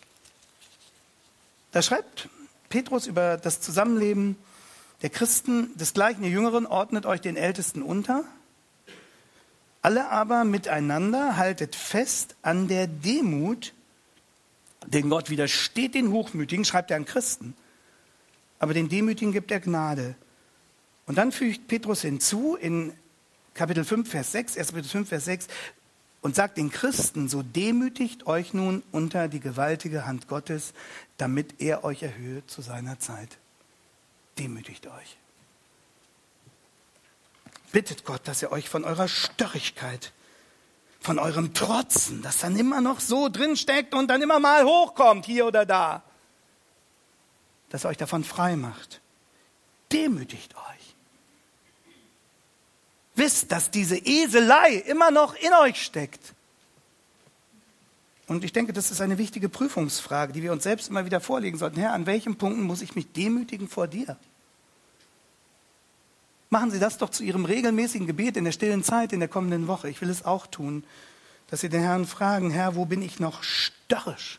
Da schreibt Petrus über das Zusammenleben der Christen desgleichen, ihr Jüngeren, ordnet euch den Ältesten unter. Alle aber miteinander haltet fest an der Demut, denn Gott widersteht den Hochmütigen, schreibt er an Christen. Aber den Demütigen gibt er Gnade. Und dann fügt Petrus hinzu in Kapitel fünf, Vers sechs, erster Petrus fünf, Vers sechs, und sagt den Christen, so demütigt euch nun unter die gewaltige Hand Gottes, damit er euch erhöhe zu seiner Zeit. Demütigt euch. Bittet Gott, dass er euch von eurer Störrigkeit, von eurem Trotzen, das dann immer noch so drin steckt und dann immer mal hochkommt, hier oder da, dass er euch davon frei macht. Demütigt euch. Wisst, dass diese Eselei immer noch in euch steckt. Und ich denke, das ist eine wichtige Prüfungsfrage, die wir uns selbst immer wieder vorlegen sollten. Herr, an welchen Punkten muss ich mich demütigen vor dir? Machen Sie das doch zu Ihrem regelmäßigen Gebet in der stillen Zeit in der kommenden Woche. Ich will es auch tun, dass Sie den Herrn fragen, Herr, wo bin ich noch störrisch?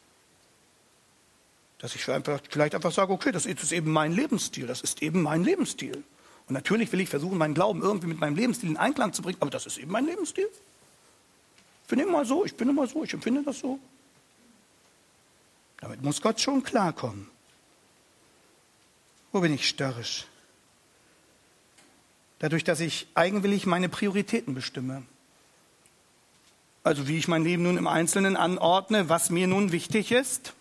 Dass ich vielleicht einfach sage, okay, das ist eben mein Lebensstil, das ist eben mein Lebensstil. Und natürlich will ich versuchen, meinen Glauben irgendwie mit meinem Lebensstil in Einklang zu bringen, aber das ist eben mein Lebensstil. Ich bin immer so, ich bin immer so, ich empfinde das so. Damit muss Gott schon klarkommen. Wo bin ich störrisch? Dadurch, dass ich eigenwillig meine Prioritäten bestimme. Also wie ich mein Leben nun im Einzelnen anordne, was mir nun wichtig ist.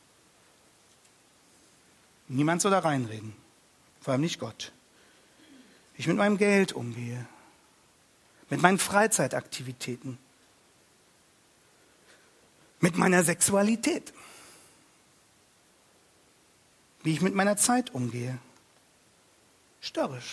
Niemand soll da reinreden, vor allem nicht Gott. Wie ich mit meinem Geld umgehe, mit meinen Freizeitaktivitäten, mit meiner Sexualität, wie ich mit meiner Zeit umgehe. Störrisch.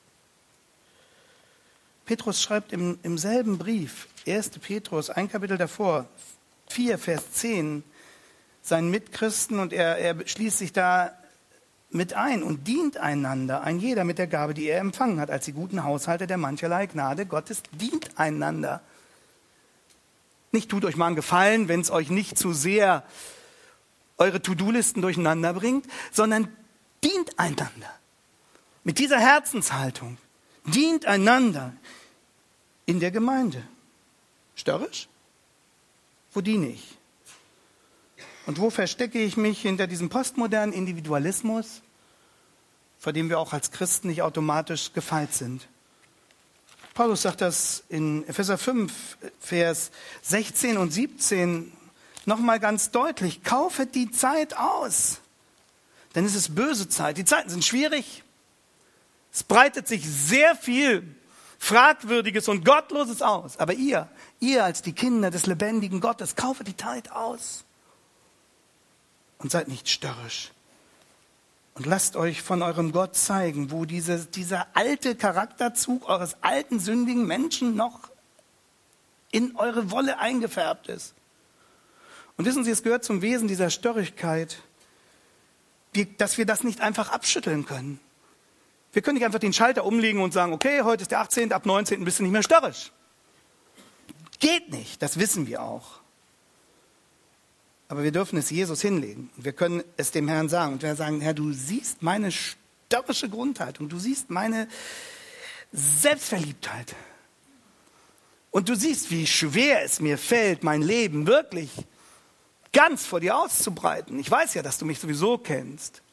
Petrus schreibt im, im selben Brief, erster Petrus, ein Kapitel davor, vier, Vers zehn, seinen Mitchristen, und er, er schließt sich da mit ein und dient einander, ein jeder mit der Gabe, die er empfangen hat, als die guten Haushalter der mancherlei Gnade Gottes, dient einander. Nicht tut euch mal einen Gefallen, wenn es euch nicht zu sehr eure To-Do-Listen durcheinander bringt, sondern dient einander. Mit dieser Herzenshaltung dient einander in der Gemeinde. Störrisch? Wo diene ich? Und wo verstecke ich mich hinter diesem postmodernen Individualismus, vor dem wir auch als Christen nicht automatisch gefeit sind? Paulus sagt das in Epheser fünf, Vers sechzehn und siebzehn nochmal ganz deutlich. Kaufet die Zeit aus, denn es ist böse Zeit. Die Zeiten sind schwierig. Es breitet sich sehr viel Fragwürdiges und Gottloses aus. Aber ihr, ihr als die Kinder des lebendigen Gottes, kaufet die Zeit aus. Und seid nicht störrisch. Und lasst euch von eurem Gott zeigen, wo diese, dieser alte Charakterzug eures alten, sündigen Menschen noch in eure Wolle eingefärbt ist. Und wissen Sie, es gehört zum Wesen dieser Störrigkeit, dass wir das nicht einfach abschütteln können. Wir können nicht einfach den Schalter umlegen und sagen, okay, heute ist der achtzehnte, ab neunzehnten bist du nicht mehr störrisch. Geht nicht, das wissen wir auch. Aber wir dürfen es Jesus hinlegen. Wir können es dem Herrn sagen. Und wir sagen, Herr, du siehst meine störrische Grundhaltung. Du siehst meine Selbstverliebtheit. Und du siehst, wie schwer es mir fällt, mein Leben wirklich ganz vor dir auszubreiten. Ich weiß ja, dass du mich sowieso kennst.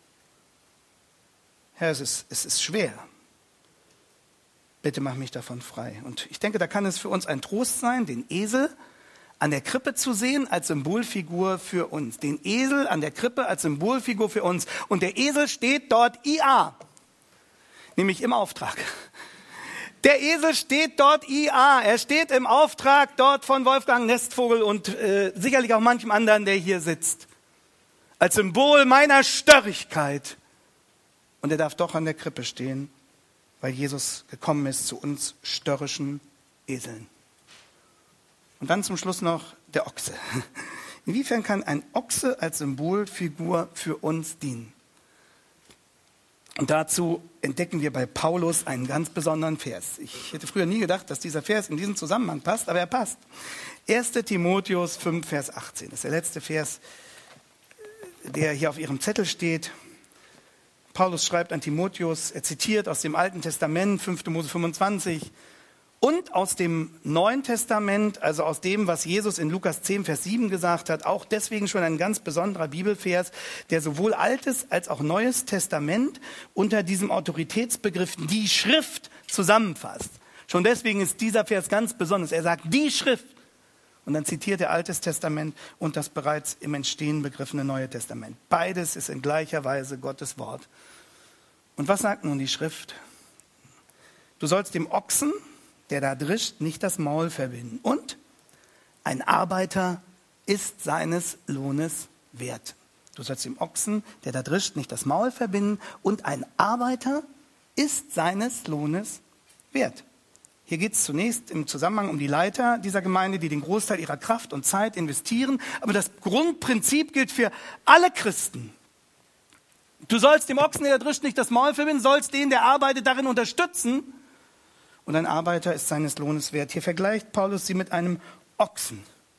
Herr, es ist, es ist schwer. Bitte mach mich davon frei. Und ich denke, da kann es für uns ein Trost sein, den Esel an der Krippe zu sehen als Symbolfigur für uns. Den Esel an der Krippe als Symbolfigur für uns. Und der Esel steht dort I A, nämlich im Auftrag. Der Esel steht dort I A. Er steht im Auftrag dort von Wolfgang Nestvogel und äh, sicherlich auch manchem anderen, der hier sitzt. Als Symbol meiner Störrigkeit. Und er darf doch an der Krippe stehen, weil Jesus gekommen ist zu uns störrischen Eseln. Und dann zum Schluss noch der Ochse. Inwiefern kann ein Ochse als Symbolfigur für uns dienen? Und dazu entdecken wir bei Paulus einen ganz besonderen Vers. Ich hätte früher nie gedacht, dass dieser Vers in diesen Zusammenhang passt, aber er passt. erster Timotheus fünf, Vers achtzehn. Das ist der letzte Vers, der hier auf Ihrem Zettel steht. Paulus schreibt an Timotheus, er zitiert aus dem Alten Testament, fünfter Mose fünfundzwanzig, und aus dem Neuen Testament, also aus dem, was Jesus in Lukas zehn, Vers sieben gesagt hat, auch deswegen schon ein ganz besonderer Bibelvers, der sowohl Altes als auch Neues Testament unter diesem Autoritätsbegriff die Schrift zusammenfasst. Schon deswegen ist dieser Vers ganz besonders. Er sagt die Schrift. Und dann zitiert er Altes Testament und das bereits im Entstehen begriffene Neue Testament. Beides ist in gleicher Weise Gottes Wort. Und was sagt nun die Schrift? Du sollst dem Ochsen, der da drischt, nicht das Maul verbinden. Und ein Arbeiter ist seines Lohnes wert. Du sollst dem Ochsen, der da drischt, nicht das Maul verbinden. Und ein Arbeiter ist seines Lohnes wert. Hier geht es zunächst im Zusammenhang um die Leiter dieser Gemeinde, die den Großteil ihrer Kraft und Zeit investieren. Aber das Grundprinzip gilt für alle Christen. Du sollst dem Ochsen, der da drischt, nicht das Maul verbinden, sollst den, der arbeitet, darin unterstützen. Und ein Arbeiter ist seines Lohnes wert. Hier vergleicht Paulus sie mit einem Ochsen.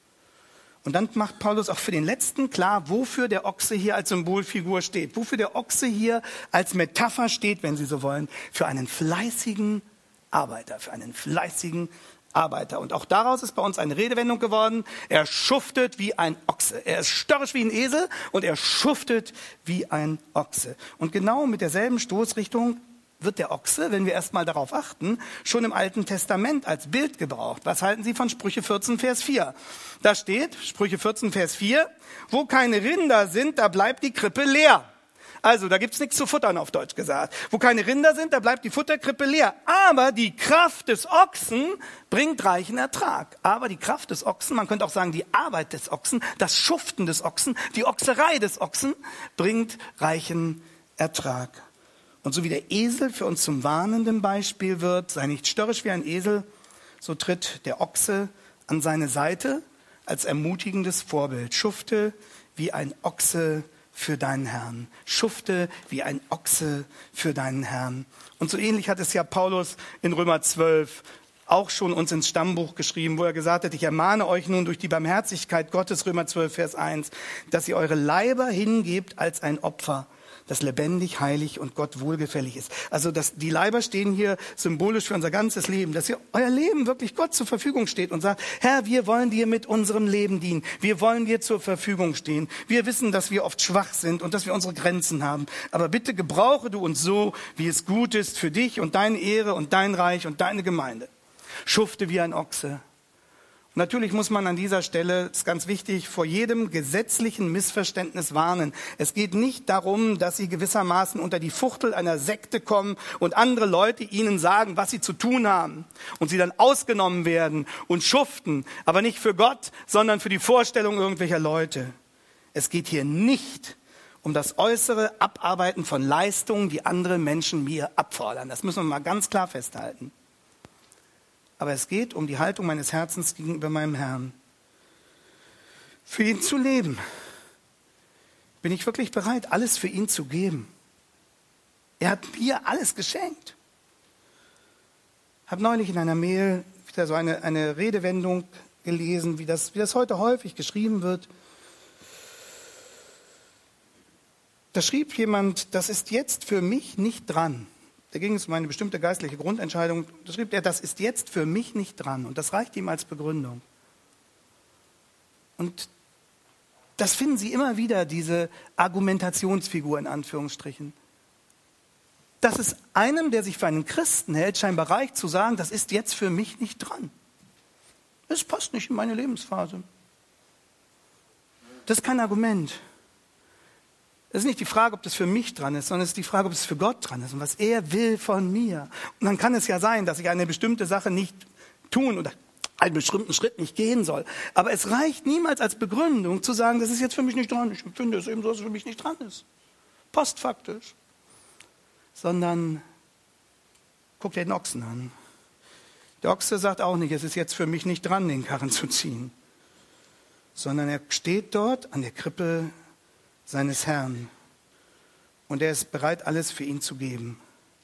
Und dann macht Paulus auch für den Letzten klar, wofür der Ochse hier als Symbolfigur steht. Wofür der Ochse hier als Metapher steht, wenn Sie so wollen, für einen fleißigen Arbeiter, für einen fleißigen Arbeiter. Und auch daraus ist bei uns eine Redewendung geworden. Er schuftet wie ein Ochse. Er ist störrisch wie ein Esel und er schuftet wie ein Ochse. Und genau mit derselben Stoßrichtung wird der Ochse, wenn wir erstmal darauf achten, schon im Alten Testament als Bild gebraucht. Was halten Sie von Sprüche vierzehn, Vers vier? Da steht, Sprüche vierzehn, Vers vier, wo keine Rinder sind, da bleibt die Krippe leer. Also, da gibt's nichts zu futtern, auf Deutsch gesagt. Wo keine Rinder sind, da bleibt die Futterkrippe leer. Aber die Kraft des Ochsen bringt reichen Ertrag. Aber die Kraft des Ochsen, man könnte auch sagen, die Arbeit des Ochsen, das Schuften des Ochsen, die Ochserei des Ochsen bringt reichen Ertrag. Und so wie der Esel für uns zum warnenden Beispiel wird, sei nicht störrisch wie ein Esel, so tritt der Ochse an seine Seite als ermutigendes Vorbild. Schufte wie ein Ochse für deinen Herrn. Schufte wie ein Ochse für deinen Herrn. Und so ähnlich hat es ja Paulus in Römer zwölf auch schon uns ins Stammbuch geschrieben, wo er gesagt hat, ich ermahne euch nun durch die Barmherzigkeit Gottes, Römer zwölf, Vers eins, dass ihr eure Leiber hingebt als ein Opfer, das lebendig, heilig und Gott wohlgefällig ist. Also das, die Leiber stehen hier symbolisch für unser ganzes Leben, dass ihr euer Leben wirklich Gott zur Verfügung steht und sagt, Herr, wir wollen dir mit unserem Leben dienen. Wir wollen dir zur Verfügung stehen. Wir wissen, dass wir oft schwach sind und dass wir unsere Grenzen haben. Aber bitte gebrauche du uns so, wie es gut ist für dich und deine Ehre und dein Reich und deine Gemeinde. Schufte wie ein Ochse. Natürlich muss man an dieser Stelle, das ist ganz wichtig, vor jedem gesetzlichen Missverständnis warnen. Es geht nicht darum, dass Sie gewissermaßen unter die Fuchtel einer Sekte kommen und andere Leute Ihnen sagen, was Sie zu tun haben und Sie dann ausgenommen werden und schuften, aber nicht für Gott, sondern für die Vorstellung irgendwelcher Leute. Es geht hier nicht um das äußere Abarbeiten von Leistungen, die andere Menschen mir abfordern. Das müssen wir mal ganz klar festhalten. Aber es geht um die Haltung meines Herzens gegenüber meinem Herrn. Für ihn zu leben. Bin ich wirklich bereit, alles für ihn zu geben? Er hat mir alles geschenkt. Ich habe neulich in einer Mail wieder so eine, eine Redewendung gelesen, wie das, wie das heute häufig geschrieben wird. Da schrieb jemand, das ist jetzt für mich nicht dran. Da ging es um eine bestimmte geistliche Grundentscheidung. Da schrieb er, das ist jetzt für mich nicht dran. Und das reicht ihm als Begründung. Und das finden Sie immer wieder, diese Argumentationsfigur in Anführungsstrichen. Dass es einem, der sich für einen Christen hält, scheinbar reicht zu sagen, das ist jetzt für mich nicht dran. Es passt nicht in meine Lebensphase. Das ist kein Argument. Es ist nicht die Frage, ob das für mich dran ist, sondern es ist die Frage, ob es für Gott dran ist und was er will von mir. Und dann kann es ja sein, dass ich eine bestimmte Sache nicht tun oder einen bestimmten Schritt nicht gehen soll. Aber es reicht niemals als Begründung zu sagen, das ist jetzt für mich nicht dran. Ich empfinde es eben so, dass es für mich nicht dran ist. Postfaktisch. Sondern guck dir den Ochsen an. Der Ochse sagt auch nicht, es ist jetzt für mich nicht dran, den Karren zu ziehen. Sondern er steht dort an der Krippe seines Herrn. Und er ist bereit, alles für ihn zu geben.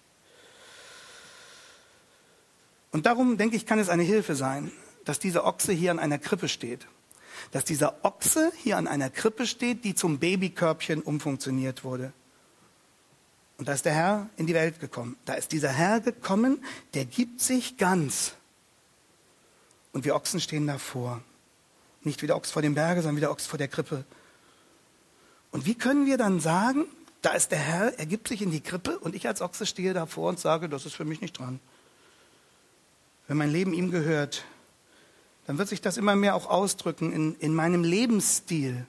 Und darum, denke ich, kann es eine Hilfe sein, dass dieser Ochse hier an einer Krippe steht. Dass dieser Ochse hier an einer Krippe steht, die zum Babykörbchen umfunktioniert wurde. Und da ist der Herr in die Welt gekommen. Da ist dieser Herr gekommen, der gibt sich ganz. Und wir Ochsen stehen davor. Nicht wie der Ochs vor dem Berge, sondern wie der Ochs vor der Krippe. Und wie können wir dann sagen, da ist der Herr, er gibt sich in die Krippe und ich als Ochse stehe davor und sage, das ist für mich nicht dran. Wenn mein Leben ihm gehört, dann wird sich das immer mehr auch ausdrücken in, in meinem Lebensstil.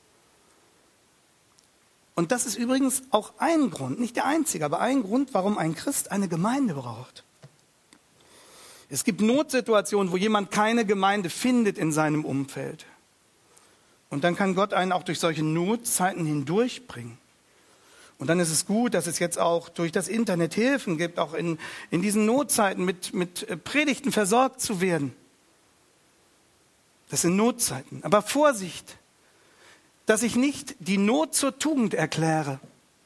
Und das ist übrigens auch ein Grund, nicht der einzige, aber ein Grund, warum ein Christ eine Gemeinde braucht. Es gibt Notsituationen, wo jemand keine Gemeinde findet in seinem Umfeld. Und dann kann Gott einen auch durch solche Notzeiten hindurchbringen. Und dann ist es gut, dass es jetzt auch durch das Internet Hilfen gibt, auch in, in diesen Notzeiten mit, mit Predigten versorgt zu werden. Das sind Notzeiten. Aber Vorsicht, dass ich nicht die Not zur Tugend erkläre.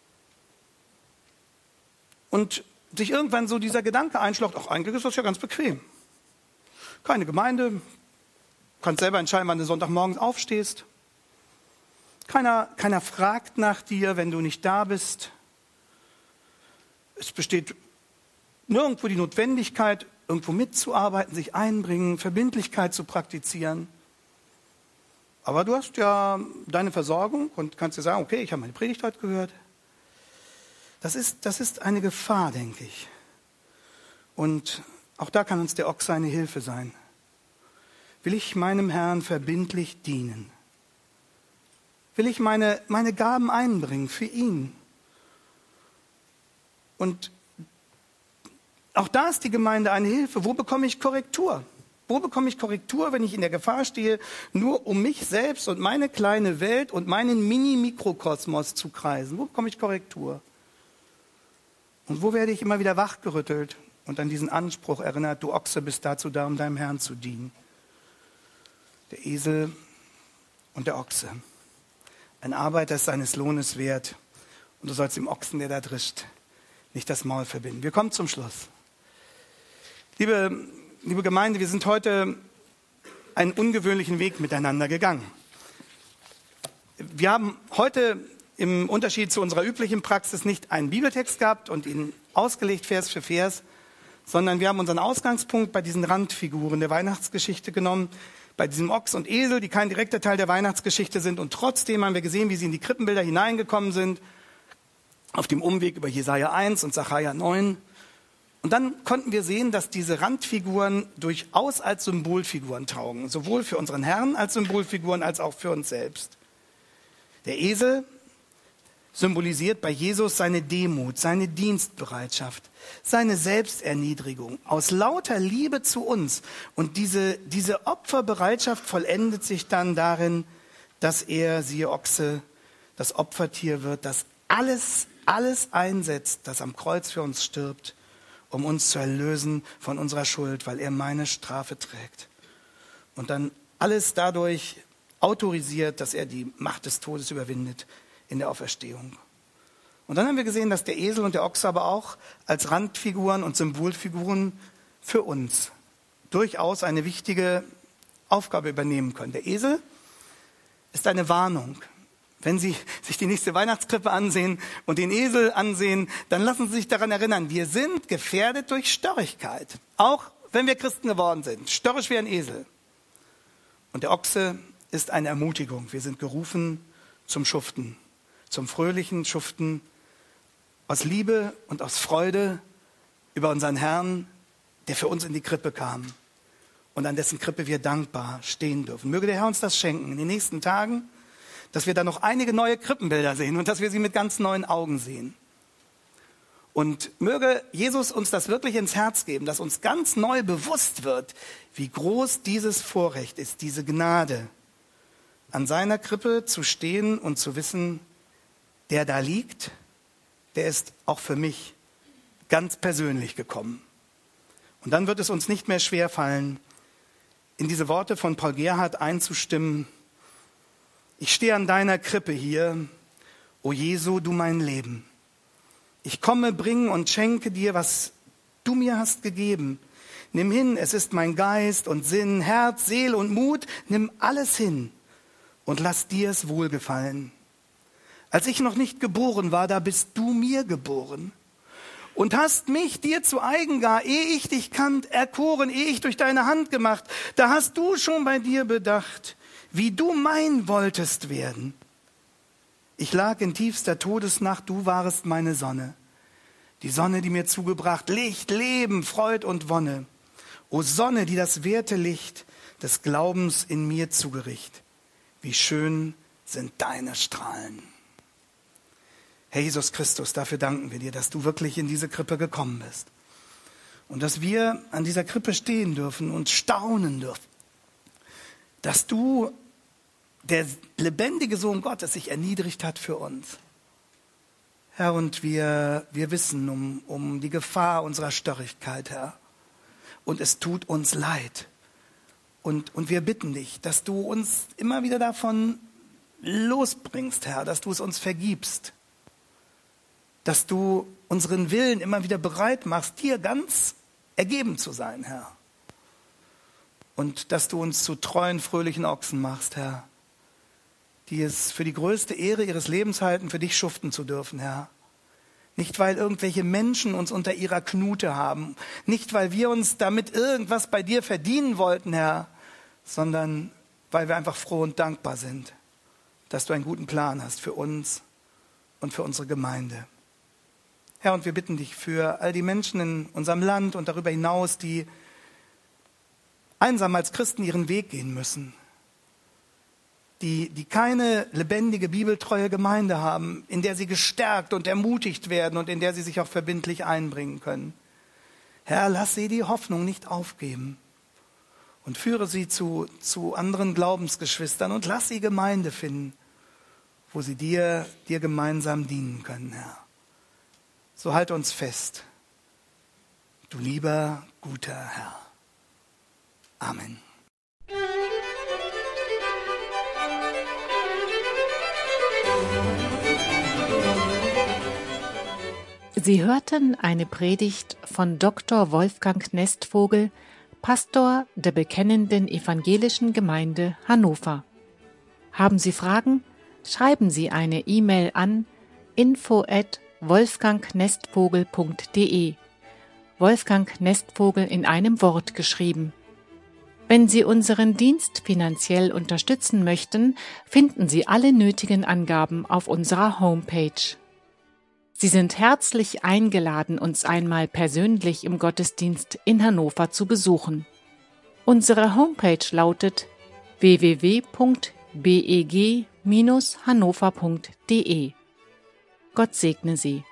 Und sich irgendwann so dieser Gedanke einschlägt, ach, eigentlich ist das ja ganz bequem. Keine Gemeinde, du kannst selber entscheiden, wann du Sonntagmorgens aufstehst. Keiner, keiner fragt nach dir, wenn du nicht da bist. Es besteht nirgendwo die Notwendigkeit, irgendwo mitzuarbeiten, sich einbringen, Verbindlichkeit zu praktizieren. Aber du hast ja deine Versorgung und kannst dir sagen, okay, ich habe meine Predigt heute gehört. Das ist, das ist eine Gefahr, denke ich. Und auch da kann uns der Ochse eine Hilfe sein. Will ich meinem Herrn verbindlich dienen? Will ich meine, meine Gaben einbringen für ihn? Und auch da ist die Gemeinde eine Hilfe. Wo bekomme ich Korrektur? Wo bekomme ich Korrektur, wenn ich in der Gefahr stehe, nur um mich selbst und meine kleine Welt und meinen Mini-Mikrokosmos zu kreisen? Wo bekomme ich Korrektur? Und wo werde ich immer wieder wachgerüttelt und an diesen Anspruch erinnert, du Ochse bist dazu da, um deinem Herrn zu dienen? Der Esel und der Ochse. Ein Arbeiter ist seines Lohnes wert und du sollst dem Ochsen, der da drischt, nicht das Maul verbinden. Wir kommen zum Schluss. Liebe, liebe Gemeinde, wir sind heute einen ungewöhnlichen Weg miteinander gegangen. Wir haben heute im Unterschied zu unserer üblichen Praxis nicht einen Bibeltext gehabt und ihn ausgelegt Vers für Vers, sondern wir haben unseren Ausgangspunkt bei diesen Randfiguren der Weihnachtsgeschichte genommen, bei diesem Ochs und Esel, die kein direkter Teil der Weihnachtsgeschichte sind. Und trotzdem haben wir gesehen, wie sie in die Krippenbilder hineingekommen sind, auf dem Umweg über Jesaja eins und Sacharja neun. Und dann konnten wir sehen, dass diese Randfiguren durchaus als Symbolfiguren taugen, sowohl für unseren Herrn als Symbolfiguren als auch für uns selbst. Der Esel symbolisiert bei Jesus seine Demut, seine Dienstbereitschaft, seine Selbsterniedrigung aus lauter Liebe zu uns. Und diese, diese Opferbereitschaft vollendet sich dann darin, dass er, siehe Ochse, das Opfertier wird, das alles, alles einsetzt, das am Kreuz für uns stirbt, um uns zu erlösen von unserer Schuld, weil er meine Strafe trägt. Und dann alles dadurch autorisiert, dass er die Macht des Todes überwindet in der Auferstehung. Und dann haben wir gesehen, dass der Esel und der Ochse aber auch als Randfiguren und Symbolfiguren für uns durchaus eine wichtige Aufgabe übernehmen können. Der Esel ist eine Warnung. Wenn Sie sich die nächste Weihnachtskrippe ansehen und den Esel ansehen, dann lassen Sie sich daran erinnern, wir sind gefährdet durch Störrigkeit. Auch wenn wir Christen geworden sind. Störrisch wie ein Esel. Und der Ochse ist eine Ermutigung. Wir sind gerufen zum Schuften, zum fröhlichen Schuften aus Liebe und aus Freude über unseren Herrn, der für uns in die Krippe kam und an dessen Krippe wir dankbar stehen dürfen. Möge der Herr uns das schenken in den nächsten Tagen, dass wir da noch einige neue Krippenbilder sehen und dass wir sie mit ganz neuen Augen sehen. Und möge Jesus uns das wirklich ins Herz geben, dass uns ganz neu bewusst wird, wie groß dieses Vorrecht ist, diese Gnade, an seiner Krippe zu stehen und zu wissen, der da liegt, der ist auch für mich ganz persönlich gekommen. Und dann wird es uns nicht mehr schwerfallen, in diese Worte von Paul Gerhardt einzustimmen. Ich stehe an deiner Krippe hier, o Jesu, du mein Leben. Ich komme, bringe und schenke dir, was du mir hast gegeben. Nimm hin, es ist mein Geist und Sinn, Herz, Seele und Mut. Nimm alles hin und lass dir es wohlgefallen. Als ich noch nicht geboren war, da bist du mir geboren und hast mich dir zu eigen gar, ehe ich dich kannt, erkoren, ehe ich durch deine Hand gemacht. Da hast du schon bei dir bedacht, wie du mein wolltest werden. Ich lag in tiefster Todesnacht, du warest meine Sonne. Die Sonne, die mir zugebracht, Licht, Leben, Freud und Wonne. O Sonne, die das werte Licht des Glaubens in mir zugericht. Wie schön sind deine Strahlen. Herr Jesus Christus, dafür danken wir dir, dass du wirklich in diese Krippe gekommen bist. Und dass wir an dieser Krippe stehen dürfen und staunen dürfen. Dass du, der lebendige Sohn Gottes, sich erniedrigt hat für uns. Herr, und wir, wir wissen um, um die Gefahr unserer Störrigkeit, Herr. Und es tut uns leid. Und, und wir bitten dich, dass du uns immer wieder davon losbringst, Herr, dass du es uns vergibst. Dass du unseren Willen immer wieder bereit machst, dir ganz ergeben zu sein, Herr. Und dass du uns zu treuen, fröhlichen Ochsen machst, Herr, die es für die größte Ehre ihres Lebens halten, für dich schuften zu dürfen, Herr. Nicht, weil irgendwelche Menschen uns unter ihrer Knute haben, nicht, weil wir uns damit irgendwas bei dir verdienen wollten, Herr, sondern weil wir einfach froh und dankbar sind, dass du einen guten Plan hast für uns und für unsere Gemeinde. Herr, und wir bitten dich für all die Menschen in unserem Land und darüber hinaus, die einsam als Christen ihren Weg gehen müssen, die, die keine lebendige, bibeltreue Gemeinde haben, in der sie gestärkt und ermutigt werden und in der sie sich auch verbindlich einbringen können. Herr, lass sie die Hoffnung nicht aufgeben und führe sie zu, zu anderen Glaubensgeschwistern und lass sie Gemeinde finden, wo sie dir, dir gemeinsam dienen können, Herr. So halt uns fest, du lieber, guter Herr. Amen. Sie hörten eine Predigt von Doktor Wolfgang Nestvogel, Pastor der Bekennenden Evangelischen Gemeinde Hannover. Haben Sie Fragen? Schreiben Sie eine E-Mail an info at wolfgangnestvogel punkt de. Wolfgang Nestvogel in einem Wort geschrieben. Wenn Sie unseren Dienst finanziell unterstützen möchten, finden Sie alle nötigen Angaben auf unserer Homepage. Sie sind herzlich eingeladen, uns einmal persönlich im Gottesdienst in Hannover zu besuchen. Unsere Homepage lautet w w w punkt b e g Bindestrich hannover punkt de. Gott segne Sie.